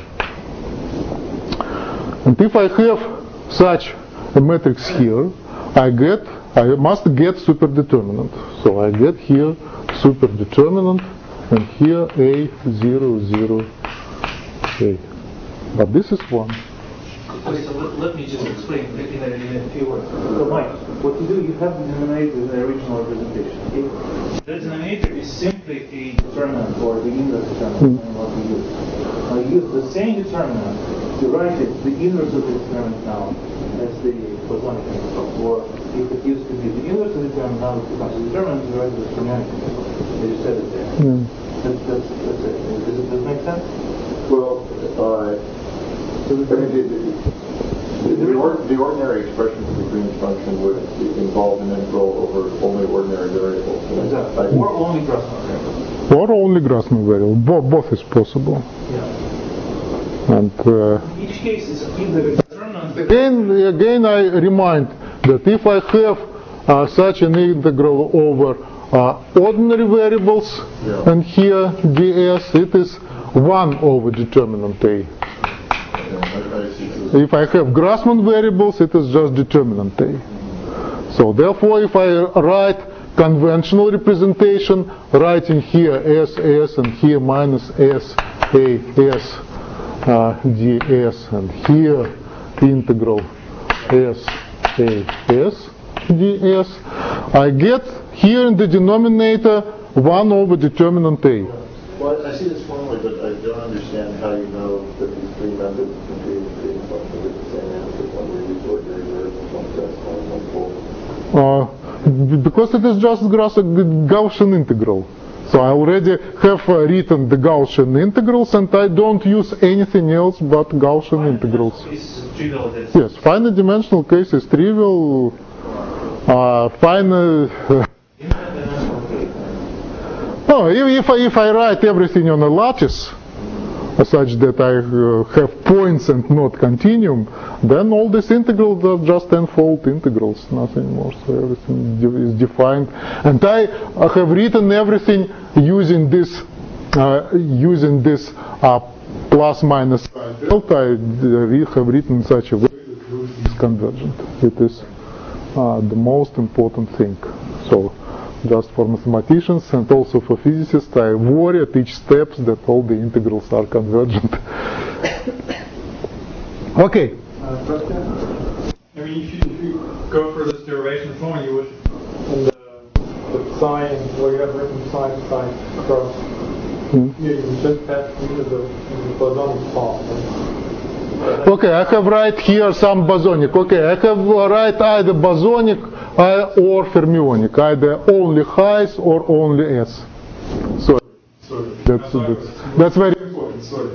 And if I have such a matrix here, I must get superdeterminant. So I get here superdeterminant, and here A0, 0, A. But this is 1. So let me just explain in a few words. So Mike, what you do, you have the denominator in the original representation. The denominator is simply a determinant or the inverse determinant, what we use. Now you use the same determinant to write it, the inverse of the determinant now as the Platonic interval. Or if it used to be the inverse of the determinant, now it becomes the determinant, you write it as Fermionic interval. As you said it there. That's it. Does it make sense? Well, The ordinary expression for the Green's function would involve an integral over only ordinary variables. Or only Grassmann variables. Or only Grassmann variable. Both is possible. Yeah. And each case is either again, I remind that if I have such an integral over ordinary variables, and here ds, it is 1 over determinant A. If I have Grassmann variables, it is just determinant A. So therefore, if I write conventional representation, writing here S, S, and here minus S, A, S, ds, and here integral S, A, S, ds, I get here in the denominator 1 over determinant A. Well, I see this formally, but I don't understand how you know that these three methods of computing the Green function get the same answer when we use ordinary variables, one Grassmann, one full. Because it is just Gaussian integral. So I already have written the Gaussian integrals, and I don't use anything else but Gaussian integrals. Yes, finite dimensional case is trivial. If I write everything on a lattice, such that I have points and not continuum, then all these integrals are just n-fold integrals, nothing more. So everything is defined, and I have written everything using this plus minus delta. I have written in such a way that it is convergent. It is the most important thing. So just for mathematicians and also for physicists, I worry at each step that all the integrals are convergent. Okay. I mean, if you go for this derivation form, you would, in the sign, where you have written sign cross, you just have to use the bosonic form. Okay, I have write here some bosonic. Okay, I have write either bosonic or fermionic, either only highs or only S. Sorry. That's very important. Sorry.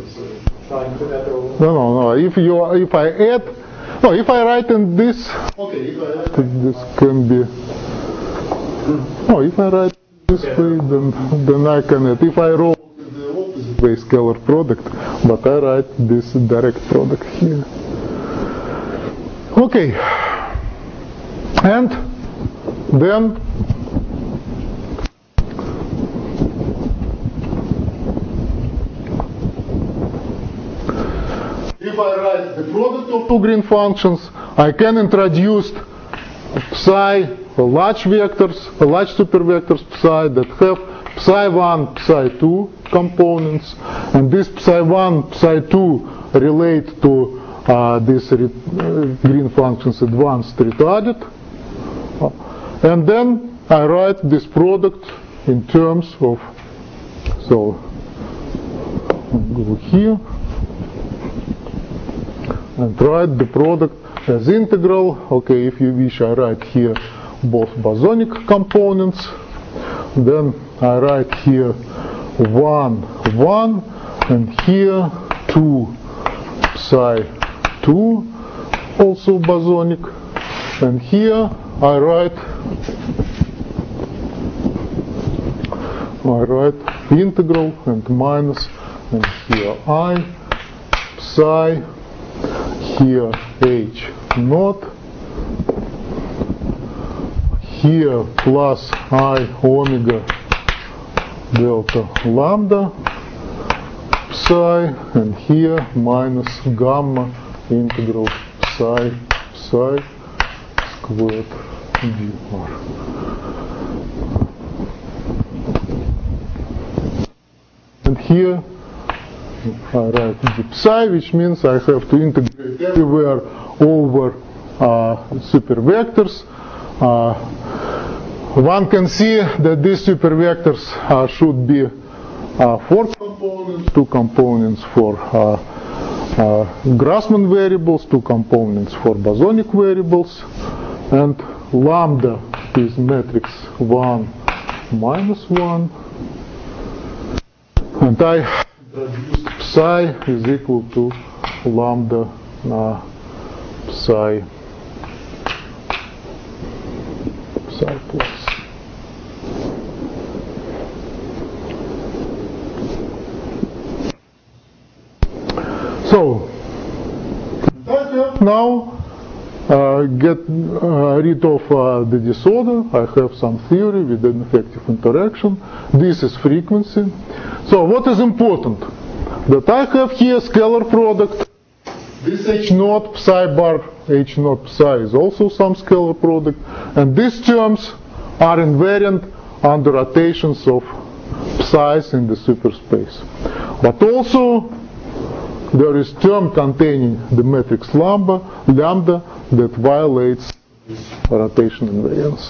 No. If I write in this, okay, this can be. No, if I write this way, then I can. If I roll the opposite way, scalar product, but I write this direct product here. Okay, and then if I write the product of two green functions, I can introduce psi large vectors, large supervectors psi that have psi1, psi2 components, and this psi1, psi2 relate to these green functions advanced retarded, and then I write this product in terms of, so I'll go here and write the product as integral. Okay, if you wish, I write here both bosonic components, then I write here 1, 1, and here 2 psi 2, also bosonic, and here I write integral and minus, and here I psi, here h naught, here plus I omega delta lambda psi, and here minus gamma integral psi squared dr. And here I write the psi, which means I have to integrate everywhere over supervectors. One can see that these supervectors should be 4 components, 2 components for Grassmann variables, 2 components for bosonic variables, and lambda is matrix 1 minus 1, and I introduced psi is equal to lambda psi plus. So now get rid of the disorder. I have some theory with an effective interaction. This is frequency. So what is important? That I have here scalar product. This H naught psi bar H naught psi is also some scalar product. And these terms are invariant under rotations of psi's in the superspace. But also there is term containing the matrix lambda that violates rotation invariance.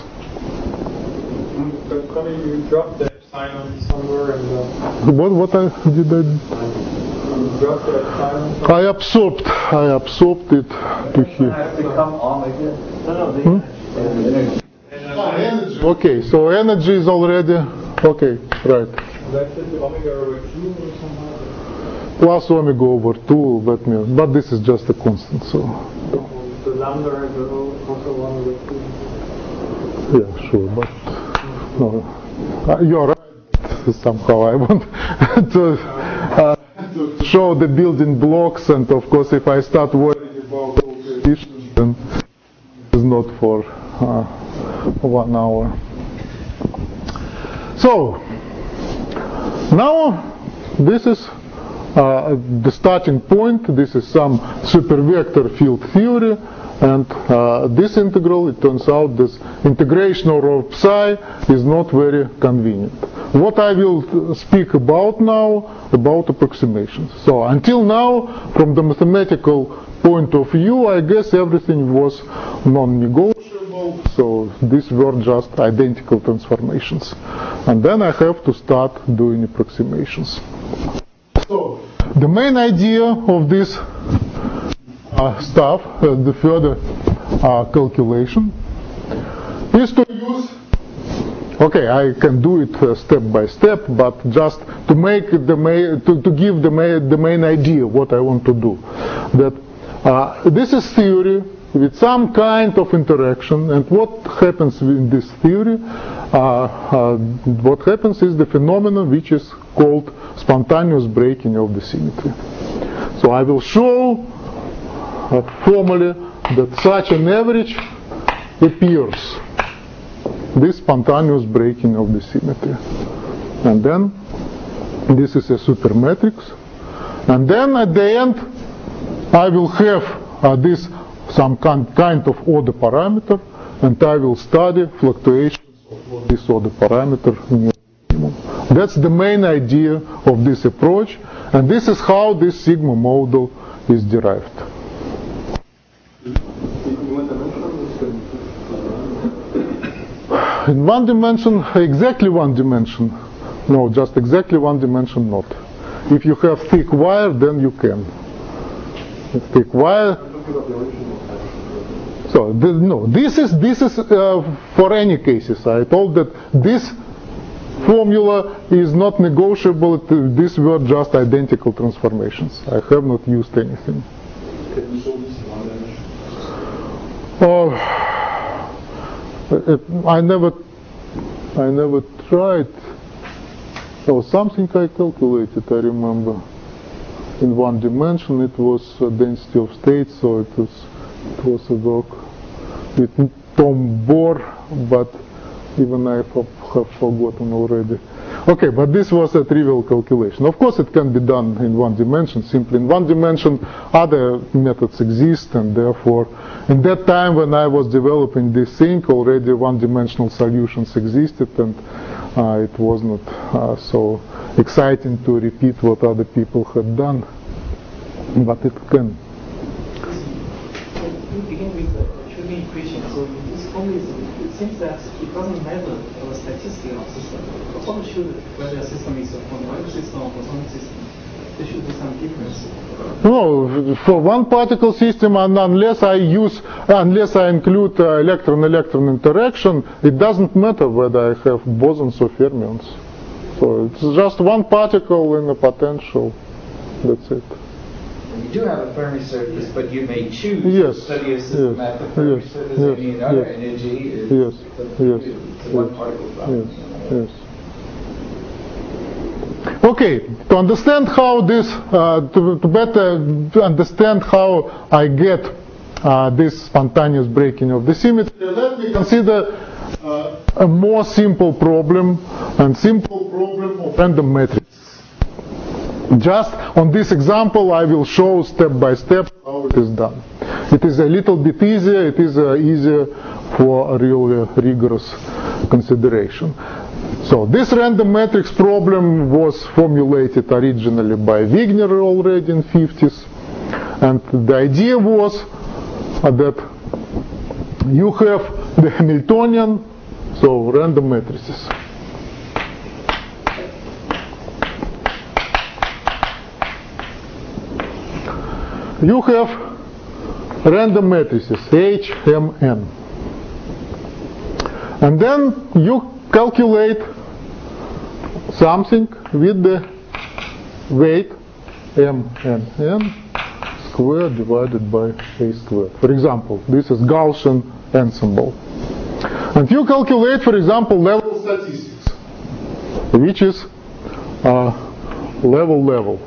But funny, you dropped that sign somewhere and What did I you dropped that sign. I absorbed it to here. Has to come on again. Energy. Okay, so energy is already okay, right. That's it, omega over 2 or something. Plus omega over 2, that means, but this is just a constant, so. The lambda is also 1 over 2. Yeah, sure, but no, you're right. Somehow I want to show the building blocks, and of course, if I start worrying about all the additions, then it's not for 1 hour. So now this is the starting point. This is some supervector field theory, and this integral, it turns out this integration of psi is not very convenient. What I will speak about now, about approximations. So until now, from the mathematical point of view, I guess everything was non-negotiable, so these were just identical transformations. And then I have to start doing approximations. So the main idea of this stuff, the further calculation, is to use, okay, I can do it step by step, but just to make to give the main idea what I want to do. That this is theory with some kind of interaction, and what happens in this theory? What happens is the phenomenon which is called spontaneous breaking of the symmetry. So I will show formally that such an average appears, this spontaneous breaking of the symmetry. And then this is a supermatrix. And then at the end I will have this some kind of order parameter, and I will study fluctuations of this order parameter. That's the main idea of this approach, and this is how this sigma model is derived. In one dimension, exactly one dimension. No, just exactly one dimension not. If you have thick wire, then you can. Thick wire. So no, this is for any cases. I told that this formula is not negotiable. These were just identical transformations. I have not used anything. Can you show this one dimension? I never tried. Oh, something I calculated, I remember. In one dimension it was density of states, so it was a work with Tom Bohr, but even I have forgotten already. Okay, but this was a trivial calculation. Of course it can be done in one dimension, simply in one dimension. Other methods exist, and therefore in that time when I was developing this thing, already one-dimensional solutions existed, and it was not so exciting to repeat what other people had done, but it can. We begin with the Chudin equation. So in this formalism, it seems that it doesn't matter the statistical system. How should whether a system is a quantum system or bosonic system? There should be some difference. No, for one particle system, and unless I include electron-electron interaction, it doesn't matter whether I have bosons or fermions. So it's just one particle in a potential. That's it. You do have a Fermi surface, but you may choose yes. to study a system at the Fermi yes. surface yes. and any other yes. energy is yes. yes. it's a one particle problem. Yes. Okay, to understand how this, to better understand how I get this spontaneous breaking of the symmetry, let me consider a more simple problem of random matrices. Just on this example, I will show step by step how it is done. It is a little bit easier. It is easier for a really rigorous consideration. So this random matrix problem was formulated originally by Wigner already in 50s, and the idea was that you have the Hamiltonian, so random matrices. You have random matrices H, M, N, and then you calculate something with the weight M, N, N squared divided by A squared. For example, this is Gaussian ensemble. And you calculate, for example, level statistics, which is level.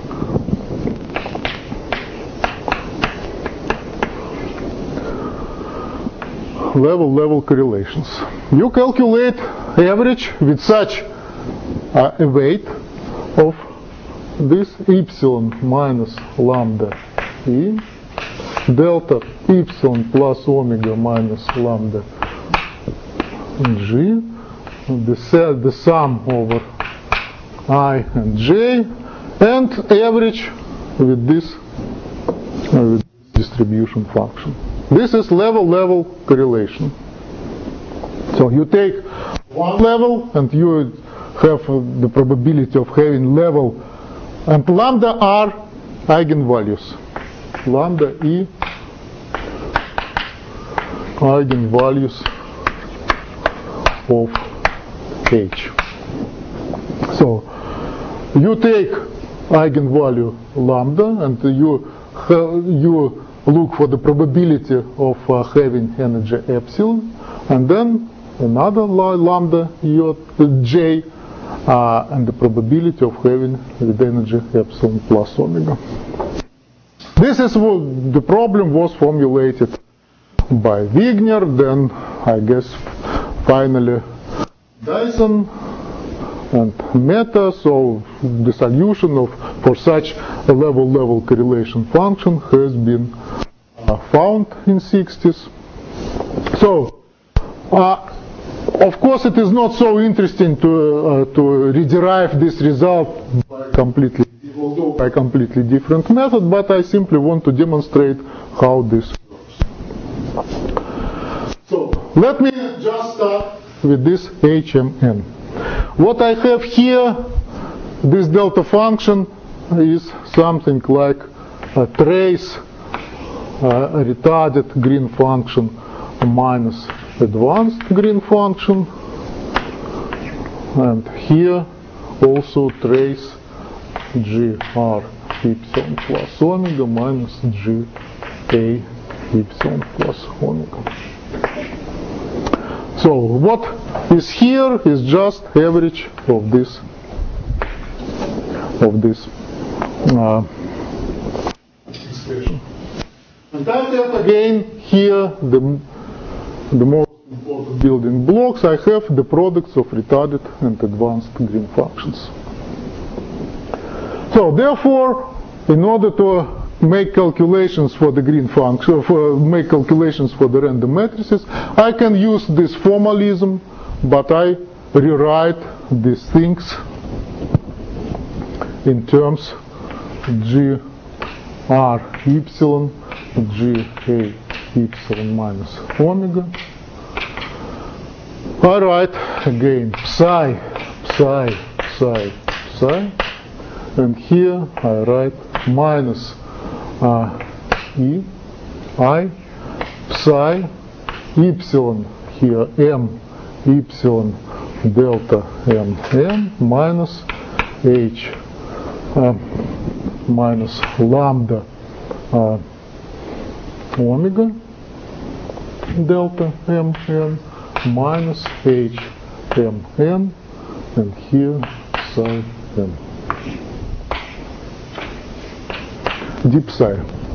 Level correlations. You calculate average with such a weight of this epsilon minus lambda E, delta epsilon plus omega minus lambda G, the sum over I and J, and average with this distribution function. This is level correlation. So you take one level and you have the probability of having level, and lambda are eigenvalues. Lambda E eigenvalues of H. So you take eigenvalue lambda and you look for the probability of having energy epsilon, and then another lambda J, and the probability of having the energy epsilon plus omega. This is what the problem was formulated by Wigner, then I guess finally Dyson and Meta. So the solution for such a level correlation function has been found in 60s. So of course it is not so interesting to rederive this result by completely different method, but I simply want to demonstrate how this works. So let me just start with this HMN. What I have here, this delta function, is something like a trace a retarded green function minus advanced green function, and here also trace GR epsilon plus omega minus GA epsilon plus omega. So what is here is just average of this expression. And I have again here the most important building blocks. I have the products of retarded and advanced green functions. So therefore, in order to make calculations for the green function, make calculations for the random matrices, I can use this formalism, but I rewrite these things in terms GR epsilon, GA epsilon minus omega. I write again psi, and here I write minus E, I, psi, epsilon here M, epsilon delta M, minus H, minus lambda omega delta mn minus h mn, and here psi m. Deep psi.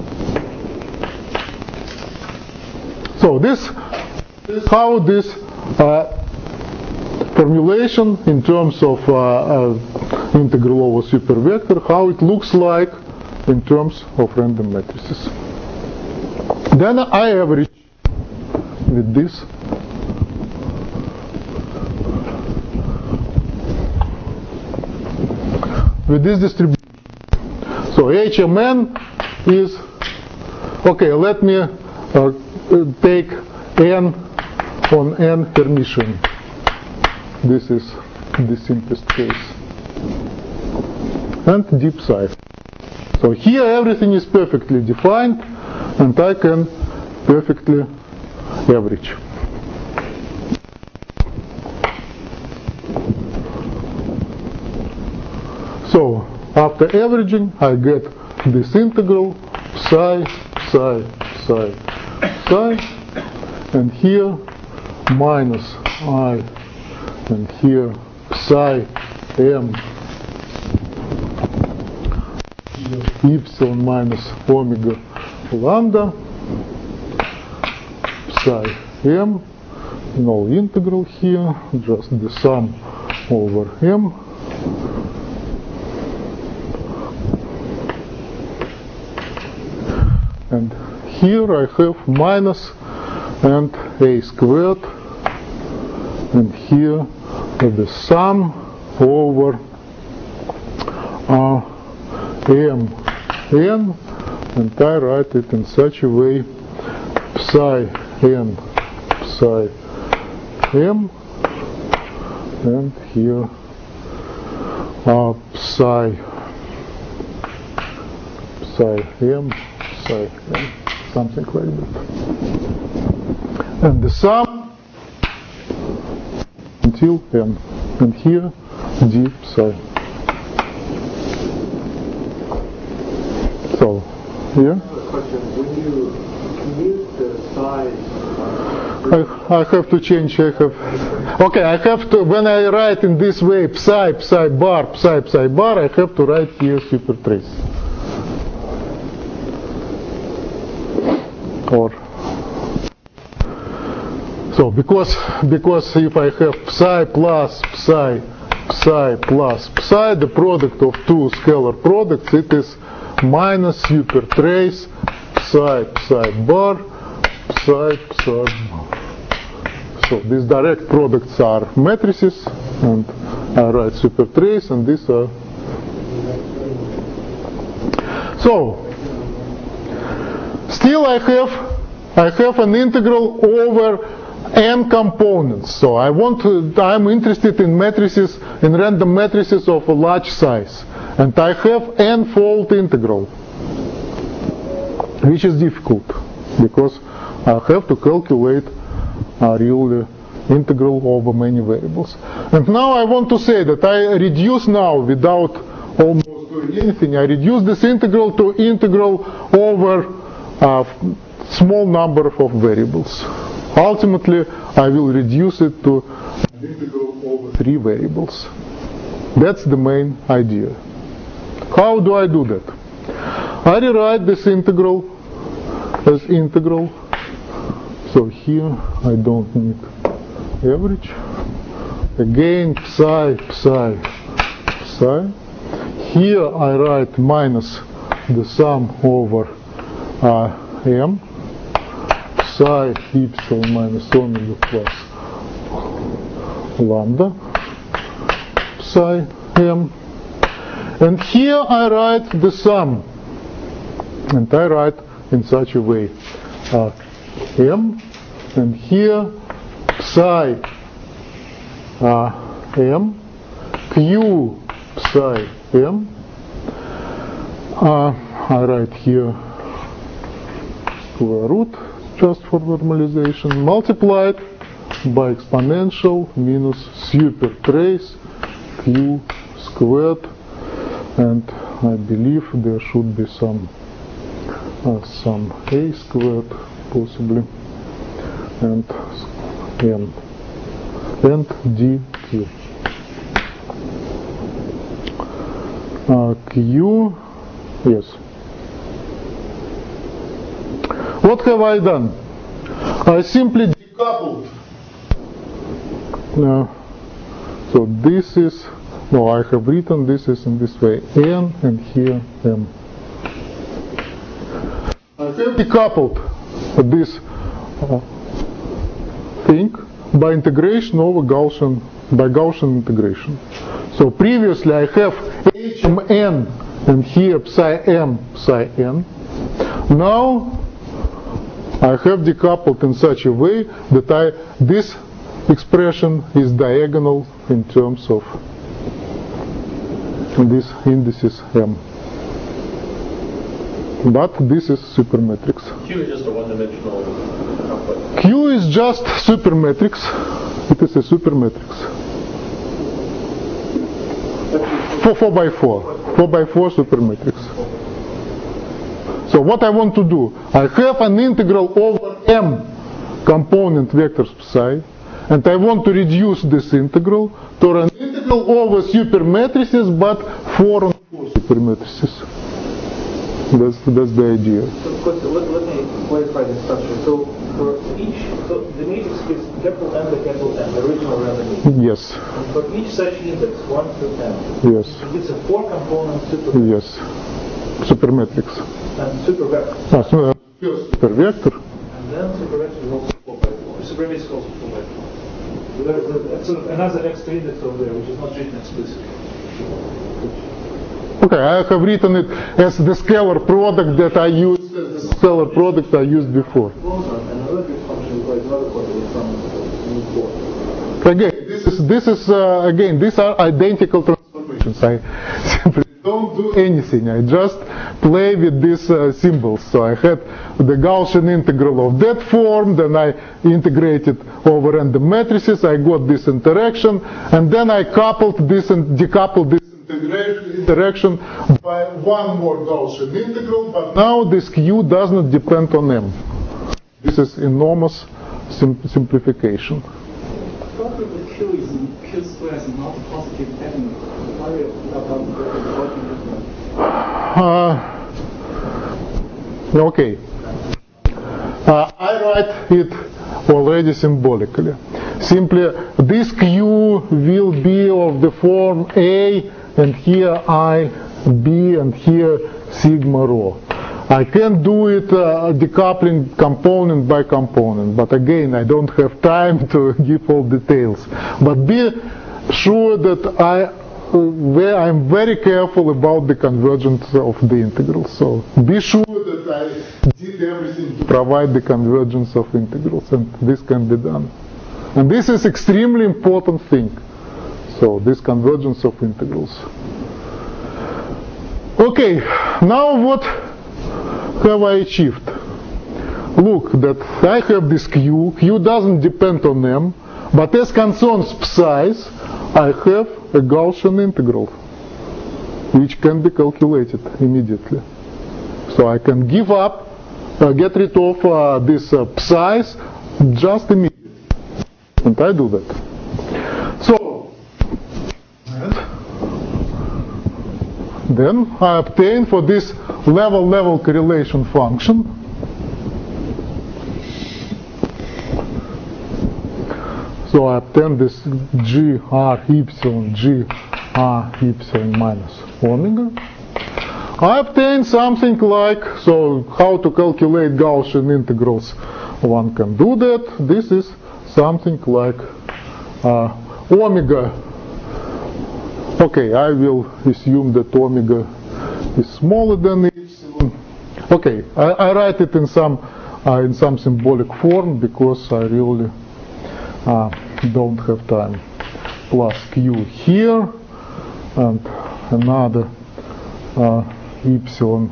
So this is how this formulation in terms of integral over supervector, how it looks like in terms of random matrices. Then I average with this. With this distribution. So HMN is, okay, let me take n on n Hermitian. This is the simplest case. And deep psi. So here everything is perfectly defined, and I can perfectly average. So after averaging, I get this integral psi, psi, psi, psi, and here minus I, and here psi m epsilon minus omega lambda psi m, no integral here, just the sum over m. And here I have minus and a squared, and here the sum over m n, and I write it in such a way: psi n psi m, and here psi m psi m, something like that. And the sum until n, and here d psi. So, yeah? When you commute the size, I have to change. Okay, I have to, when I write in this way, psi, psi bar, psi, psi bar, I have to write here super trace. Or, so because if I have psi plus psi, psi plus psi, the product of two scalar products, it is minus super trace psi, psi bar, psi, psi bar. So these direct products are matrices, and I write super trace, and these are. So still I have an integral over n components. So I'm interested in matrices, in random matrices of a large size, and I have n-fold integral, which is difficult because I have to calculate a real integral over many variables. And now I want to say that I reduce now, without almost doing anything, I reduce this integral to integral over a small number of variables. Ultimately, I will reduce it to integral over 3 variables. That's the main idea. How do I do that? I rewrite this integral as integral. So here I don't need average. Again, psi, psi, psi. Here I write minus the sum over m, psi epsilon minus omega plus lambda, psi m. And here I write the sum, and I write in such a way: m, and here psi m, q psi m. I write here square root just for normalization, multiplied by exponential minus super trace q squared, and I believe there should be some a squared possibly, and dq. Q, yes. What have I done? I simply decoupled. So this is, no, I have written this is in this way, n, and here m. I have decoupled this thing by integration over Gaussian, by Gaussian integration. So previously I have HMN and here psi m, psi n. Now I have decoupled in such a way that this expression is diagonal in terms of these indices m. But this is supermatrix. Q is just a one-dimensional output. Q is just supermatrix. It is a supermatrix. 4x4. 4x4 supermatrix. So what I want to do, I have an integral over m component vectors psi, and I want to reduce this integral to an integral over supermatrices, but 4 on 4 supermatrices. That's the idea. So let me clarify the structure. So for each, so the matrix is capital M by capital M, the original random. Yes. And for each such index, 1 through n. Yes. It's a 4-component supermatrix. Yes. Supermatrix. And supervector. Supervector. And then supervector is also 4x4. Supermatrix is also 4x4. There's sort of another extra index over there, which is not written explicitly. Okay, I have written it as the scalar product that I used, the scalar product I used before. Again, these are identical transformations. I simply don't do anything. I just play with these symbols. So I had the Gaussian integral of that form, then I integrated over random matrices, I got this interaction, and then I coupled this and decoupled this interaction by one more Gaussian integral, but now this Q does not depend on M. This is enormous simplification. Probably Q squared is not positive element. Okay. I write it already symbolically. Simply, this Q will be of the form A, and here I, B, and here sigma rho. I can do it decoupling component by component, but again, I don't have time to give all details. But be sure that I'm very careful about the convergence of the integrals. So be sure that I did everything to provide the convergence of integrals, and this can be done. And this is extremely important thing. So this convergence of integrals. Okay, now what have I achieved? Look, that I have this Q. Q doesn't depend on M, but as concerns psi's, I have a Gaussian integral, which can be calculated immediately. So I can give up, get rid of this psi's just immediately. And I do that. So, then I obtain for this level correlation function so I obtain this g r epsilon minus omega. I obtain something like, so how to calculate Gaussian integrals, one can do that. This is something like omega. Okay, I will assume that omega is smaller than epsilon. Okay, I write it in some symbolic form because I really don't have time. Plus Q here and another epsilon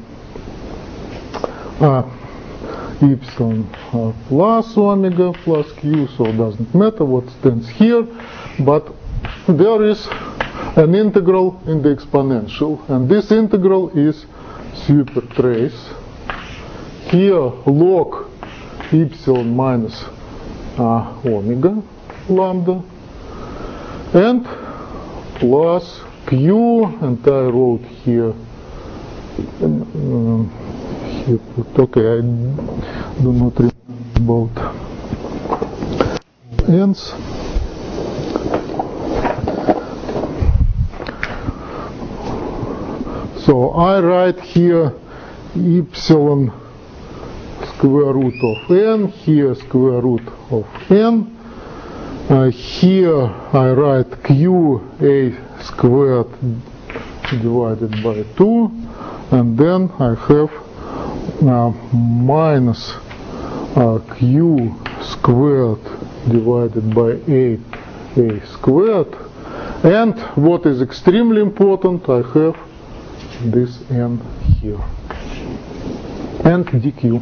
plus omega plus Q, so it doesn't matter what stands here, but there is an integral in the exponential, and this integral is super trace. Here log epsilon minus omega lambda, and plus q, and I wrote here, okay, I do not remember about n's. So I write here epsilon square root of n, here square root of n. Here I write q a squared divided by 2, and then I have minus q squared divided by 8a squared, and what is extremely important, I have this n here, and dq.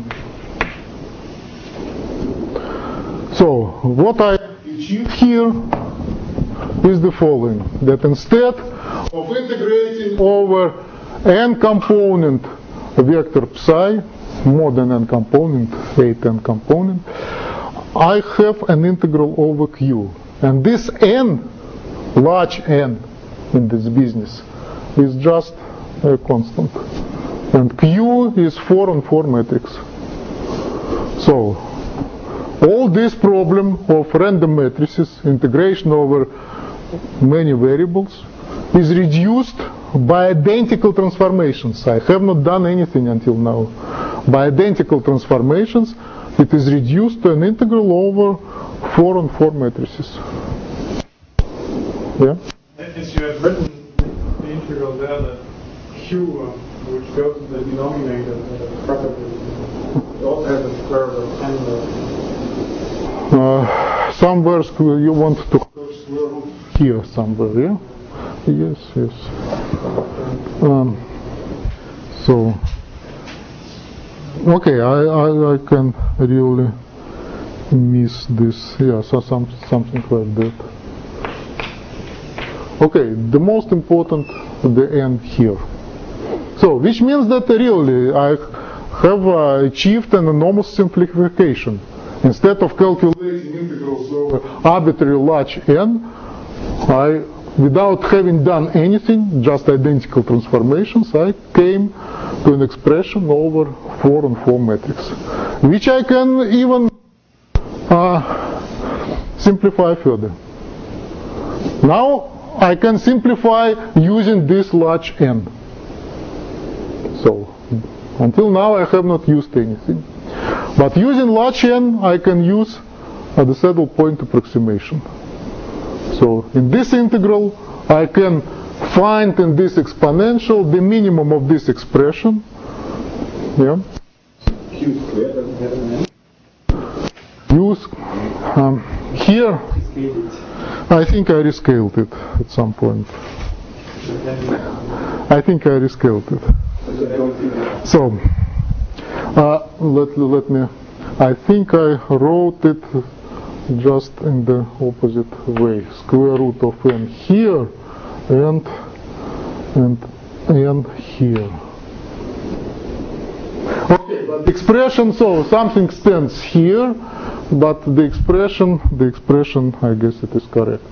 So what I achieve here is the following, that instead of integrating over n component vector psi, more than n component, 8n component, I have an integral over q. And this n, large n in this business, is just a constant. And q is 4-on-4 matrix. So all this problem of random matrices, integration over many variables, is reduced by identical transformations. I have not done anything until now. By identical transformations, it is reduced to an integral over 4-on-4 matrices. Yeah? As you have written the integral there, that q, which goes to the denominator, property, you also have a square root of n. Somewhere you want to have square root here somewhere, yeah? Yes, yes. So, okay, I can really miss this, yeah, so something like that. Okay, the most important, the n here. So, which means that really I have achieved an enormous simplification. Instead of calculating integrals over arbitrary large n, without having done anything, just identical transformations, I came to an expression over 4-on-4 matrix, which I can even simplify further. Now I can simplify using this large n. So until now I have not used anything. But using large n, I can use the saddle point approximation. So in this integral, I can find in this exponential the minimum of this expression. Yeah. Q squared doesn't have an n. Use here. I think I rescaled it at some point. I think I rescaled it. So let me. I think I wrote it just in the opposite way. Square root of n here and n here. Okay, but the expression, so something stands here, but the expression, I guess it is correct.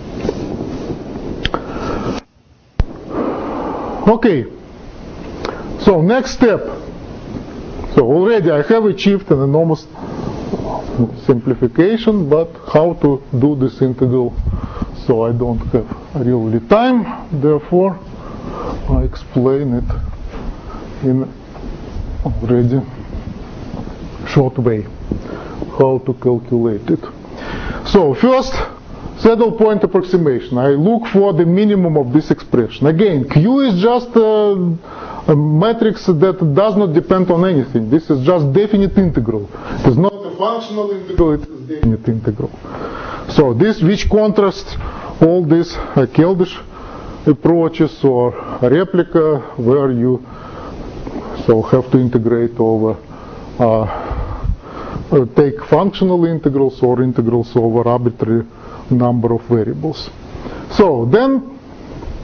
Okay. So next step. So already I have achieved an enormous simplification, but how to do this integral? So I don't have really time, therefore I explain it in already short way how to calculate it. So first, saddle point approximation. I look for the minimum of this expression. Again, Q is just a matrix that does not depend on anything. This is just definite integral. It is not a functional integral, it is definite integral. So this, which contrasts all these Keldysh approaches or replica, where you have to integrate over, take functional integrals or integrals over arbitrary number of variables. So then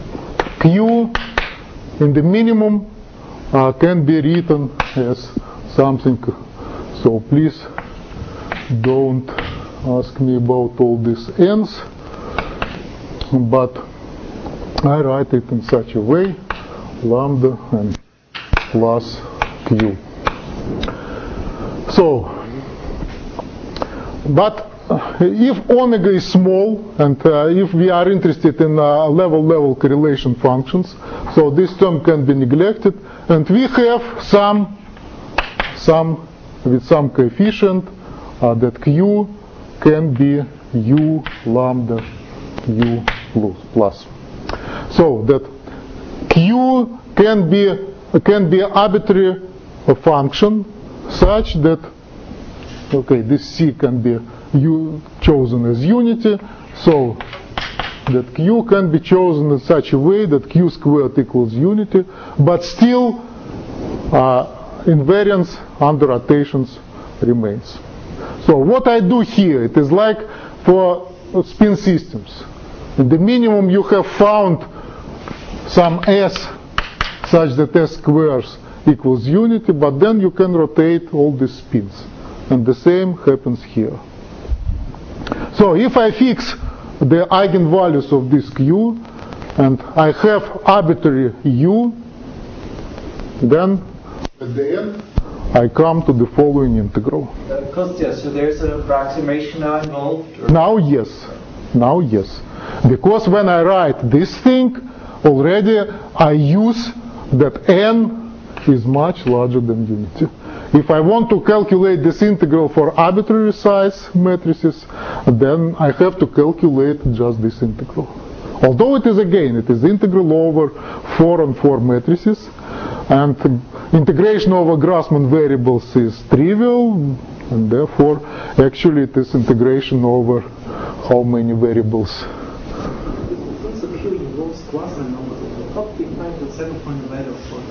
Q in the minimum can be written as something. So please don't ask me about all these n's, but I write it in such a way, lambda and plus Q. So, but if omega is small, and if we are interested in level-level correlation functions, so this term can be neglected, and we have some with some coefficient that Q can be U lambda U plus. So that Q can be arbitrary function such that, okay, this C can be chosen as unity, so that Q can be chosen in such a way that Q squared equals unity, but still invariance under rotations remains. So what I do here, it is like for spin systems. In the minimum you have found some S such that S squares equals unity, but then you can rotate all these spins. And the same happens here. So if I fix the eigenvalues of this Q, and I have arbitrary U, then at the end I come to the following integral. Kostya, so there's an approximation now involved? Or? Now yes. Because when I write this thing, already I use that n is much larger than unity. If I want to calculate this integral for arbitrary size matrices, then I have to calculate just this integral. Although it is integral over 4 on 4 matrices, and integration over Grassmann variables is trivial, and therefore actually it is integration over how many variables. Since the Q involves Grassmann numbers, how do we find the saddle point value for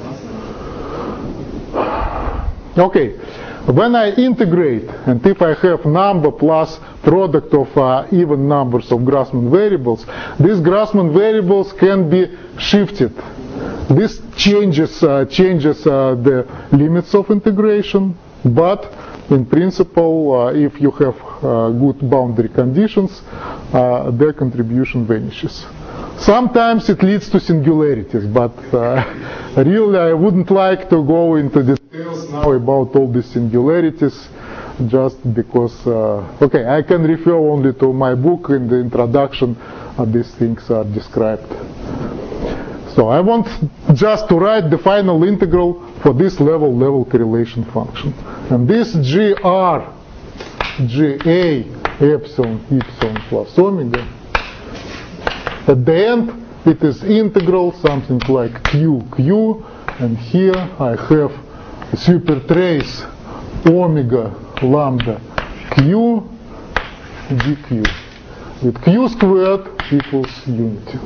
Grassmann? Okay, when I integrate, and if I have number plus product of even numbers of Grassmann variables, these Grassmann variables can be shifted. This changes the limits of integration, but in principle, if you have good boundary conditions, their contribution vanishes. Sometimes it leads to singularities, but really I wouldn't like to go into details now about all these singularities, just because, okay, I can refer only to my book. In the introduction, these things are described. So I want just to write the final integral for this level correlation function. And this GR, GA, epsilon plus omega, at the end it is integral something like Q, and here I have super trace omega lambda Q dq with Q squared equals unity.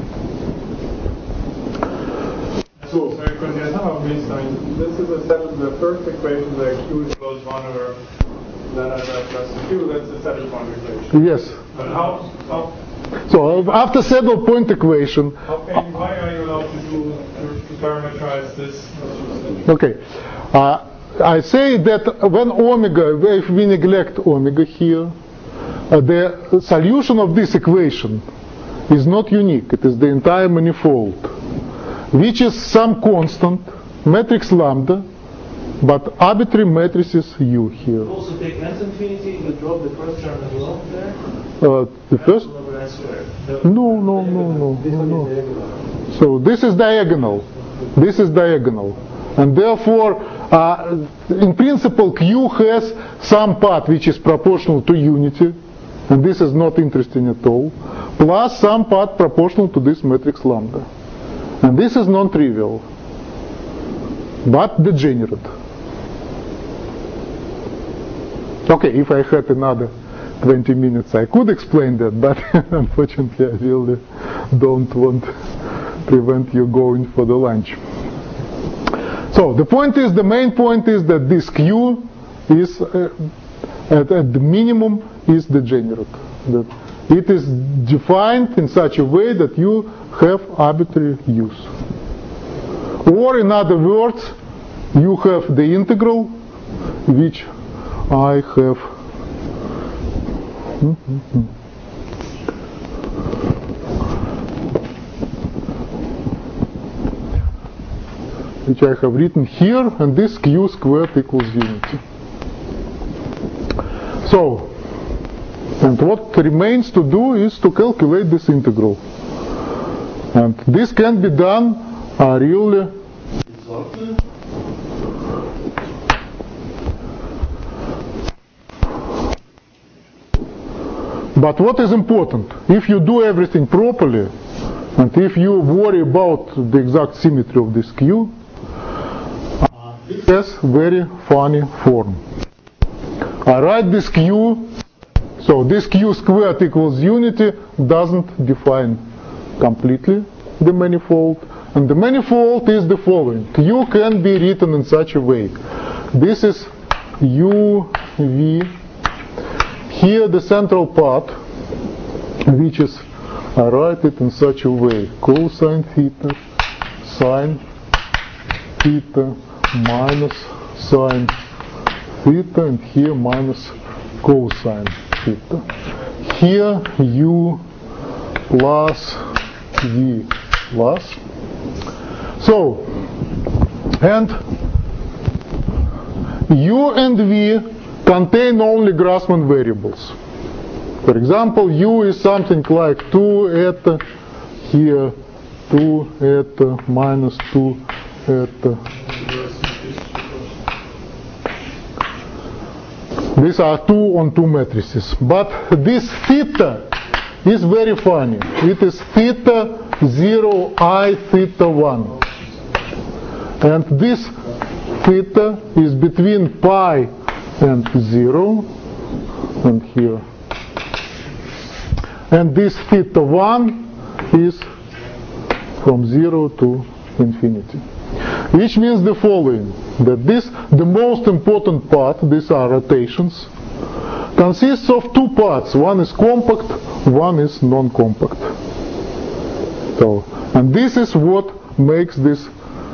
So somehow this is the first equation where Q equals 1 over lambda plus Q, that's the saddle point equation. Yes. But how so after saddle point equation, why are you allowed to parameterize this? Okay, I say that when omega, if we neglect omega here, the solution of this equation is not unique. It is the entire manifold, which is some constant, matrix lambda, but arbitrary matrices U here. You also take S infinity, you drop the first term as well there? The first? No. So this is diagonal. And therefore, in principle, Q has some part which is proportional to unity, and this is not interesting at all, plus some part proportional to this matrix lambda. And this is non-trivial, but degenerate. Okay, if I had another 20 minutes, I could explain that, but unfortunately, I really don't want to prevent you going for the lunch. So the main point is that this Q is, at the minimum, is degenerate. That it is defined in such a way that you have arbitrary use. Or in other words, you have the integral which I have written here, and this q squared equals unity. So, and what remains to do is to calculate this integral. And this can be done really but what is important, if you do everything properly, and if you worry about the exact symmetry of this q, it has very funny form. I write this q, so this q squared equals unity doesn't define completely the manifold, and the manifold is the following. Q can be written in such a way. This is uv, here the central part, which is, I write it in such a way, cosine theta, sine theta, minus sine theta, and here minus cosine theta. Here u plus v plus. So, and u and v contain only Grassmann variables. For example, u is something like 2 eta, here 2 eta, minus 2 eta. These are 2 on 2 matrices. But this theta is very funny. It is theta 0, I theta 1. And this theta is between pi and 0, and here. And this theta 1 is from 0 to infinity. Which means the following, that the most important part, these are rotations, consists of two parts. One is compact, one is non-compact. So, and this is what makes this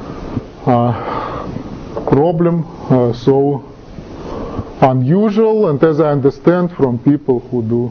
problem so unusual, and as I understand from people who do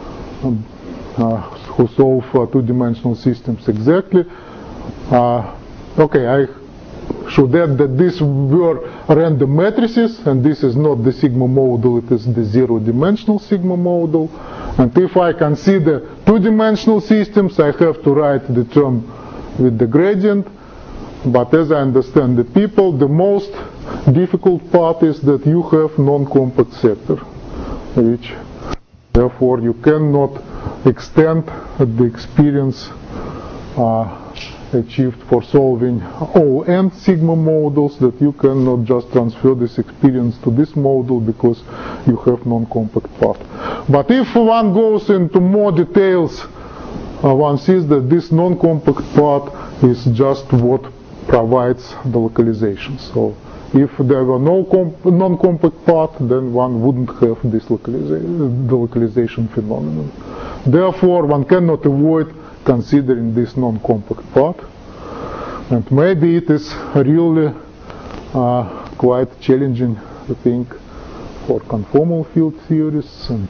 who solve two-dimensional systems exactly. Okay, I should add that these were random matrices, and this is not the sigma model, it is the zero-dimensional sigma model. And if I consider two-dimensional systems, I have to write the term with the gradient. But as I understand the people, the most difficult part is that you have non-compact sector, which therefore you cannot extend the experience achieved for solving O(n) sigma models, that you cannot just transfer this experience to this model because you have non-compact part. But if one goes into more details, one sees that this non-compact part is just what provides the localization. So if there were no non-compact part, then one wouldn't have this the localization phenomenon. Therefore, one cannot avoid considering this non-compact part. And maybe it is really quite challenging, I think, for conformal field theories and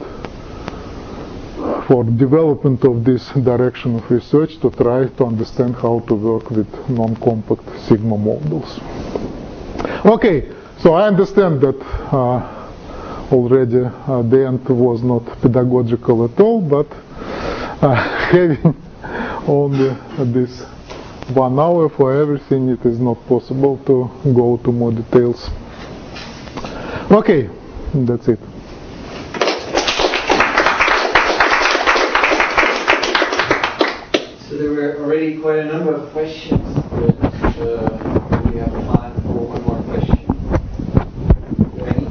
for development of this direction of research to try to understand how to work with non-compact sigma models. Okay, so I understand that already the end was not pedagogical at all, but having only this 1 hour for everything, it is not possible to go to more details. Okay, that's it. So there were already quite a number of questions, but we have time for one more question. Ready?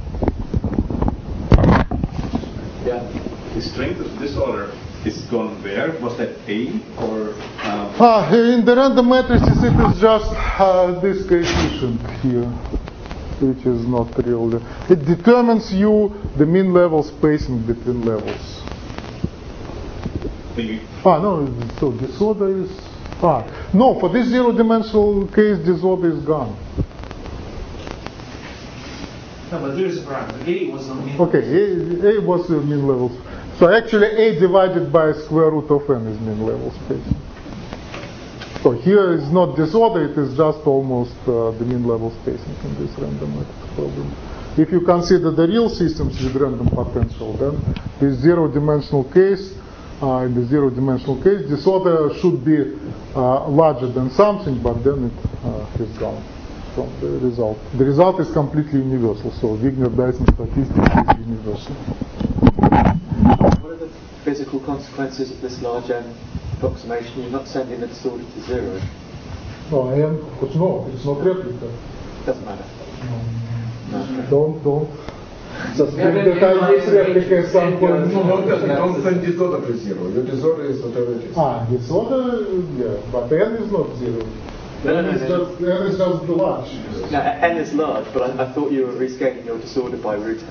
Yeah. The strength of disorder is gone where? Was that A or? In the random matrices, it is just this coefficient here, which is not really. It determines you the mean level spacing between levels. No, so disorder is... no, for this zero-dimensional case, disorder is gone. No, but there is a parameter. A was the mean. Okay, A was the mean level. So actually A divided by square root of n is mean level space. So here is not disorder, it is just almost the mean level spacing in this random matrix problem. If you consider the real systems with random potential, then this zero-dimensional case, in the zero-dimensional case, disorder should be larger than something, but then it is gone from the result. The result is completely universal, so Wigner-Dyson statistics is universal. What are the physical consequences of this large n approximation? You're not sending the disorder to zero. No, n, no, it's not replica. Doesn't matter. Don't suspect that I misreplica at some point. Don't send disorder to zero. Your disorder is whatever it is. Disorder, yeah, but n is not zero. N is just the large. No, n is large, but I thought you were rescaling your disorder by root n.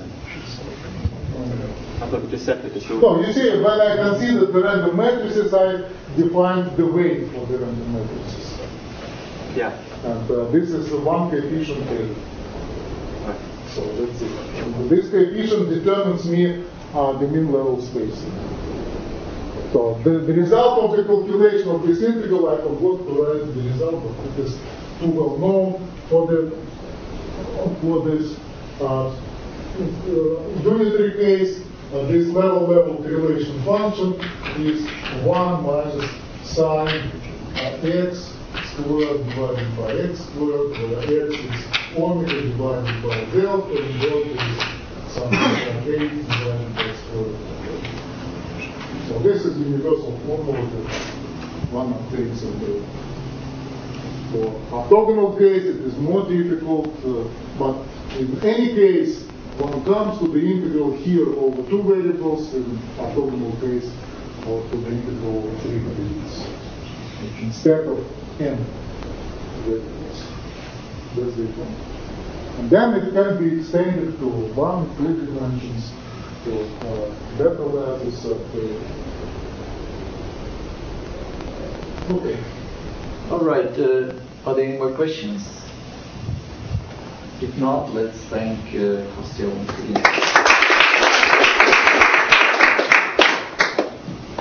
I thought you just said the disorder. No, you see, when I considered the random matrices, I defined the weight for the random matrices. Yeah. And this is the one coefficient A. So that's it. And this coefficient determines me the mean level spacing. So the result of the calculation of this integral, I forgot to write the result, but it is too well known for this unitary case. This level relation function is 1 minus sine x squared divided by x squared, where x is omega divided by delta, and delta is something like 8 divided by square root of delta. So this is the universal formula that one obtains in the for orthogonal case. It is more difficult, but in any case, one comes to the integral here over two variables, in orthogonal case, or to the integral of three variables instead of n variables. That's the point. And then it can be extended to 1, 2 dimensions, to better lattice of Okay. All right. Are there any more questions? If not, let's thank Hostile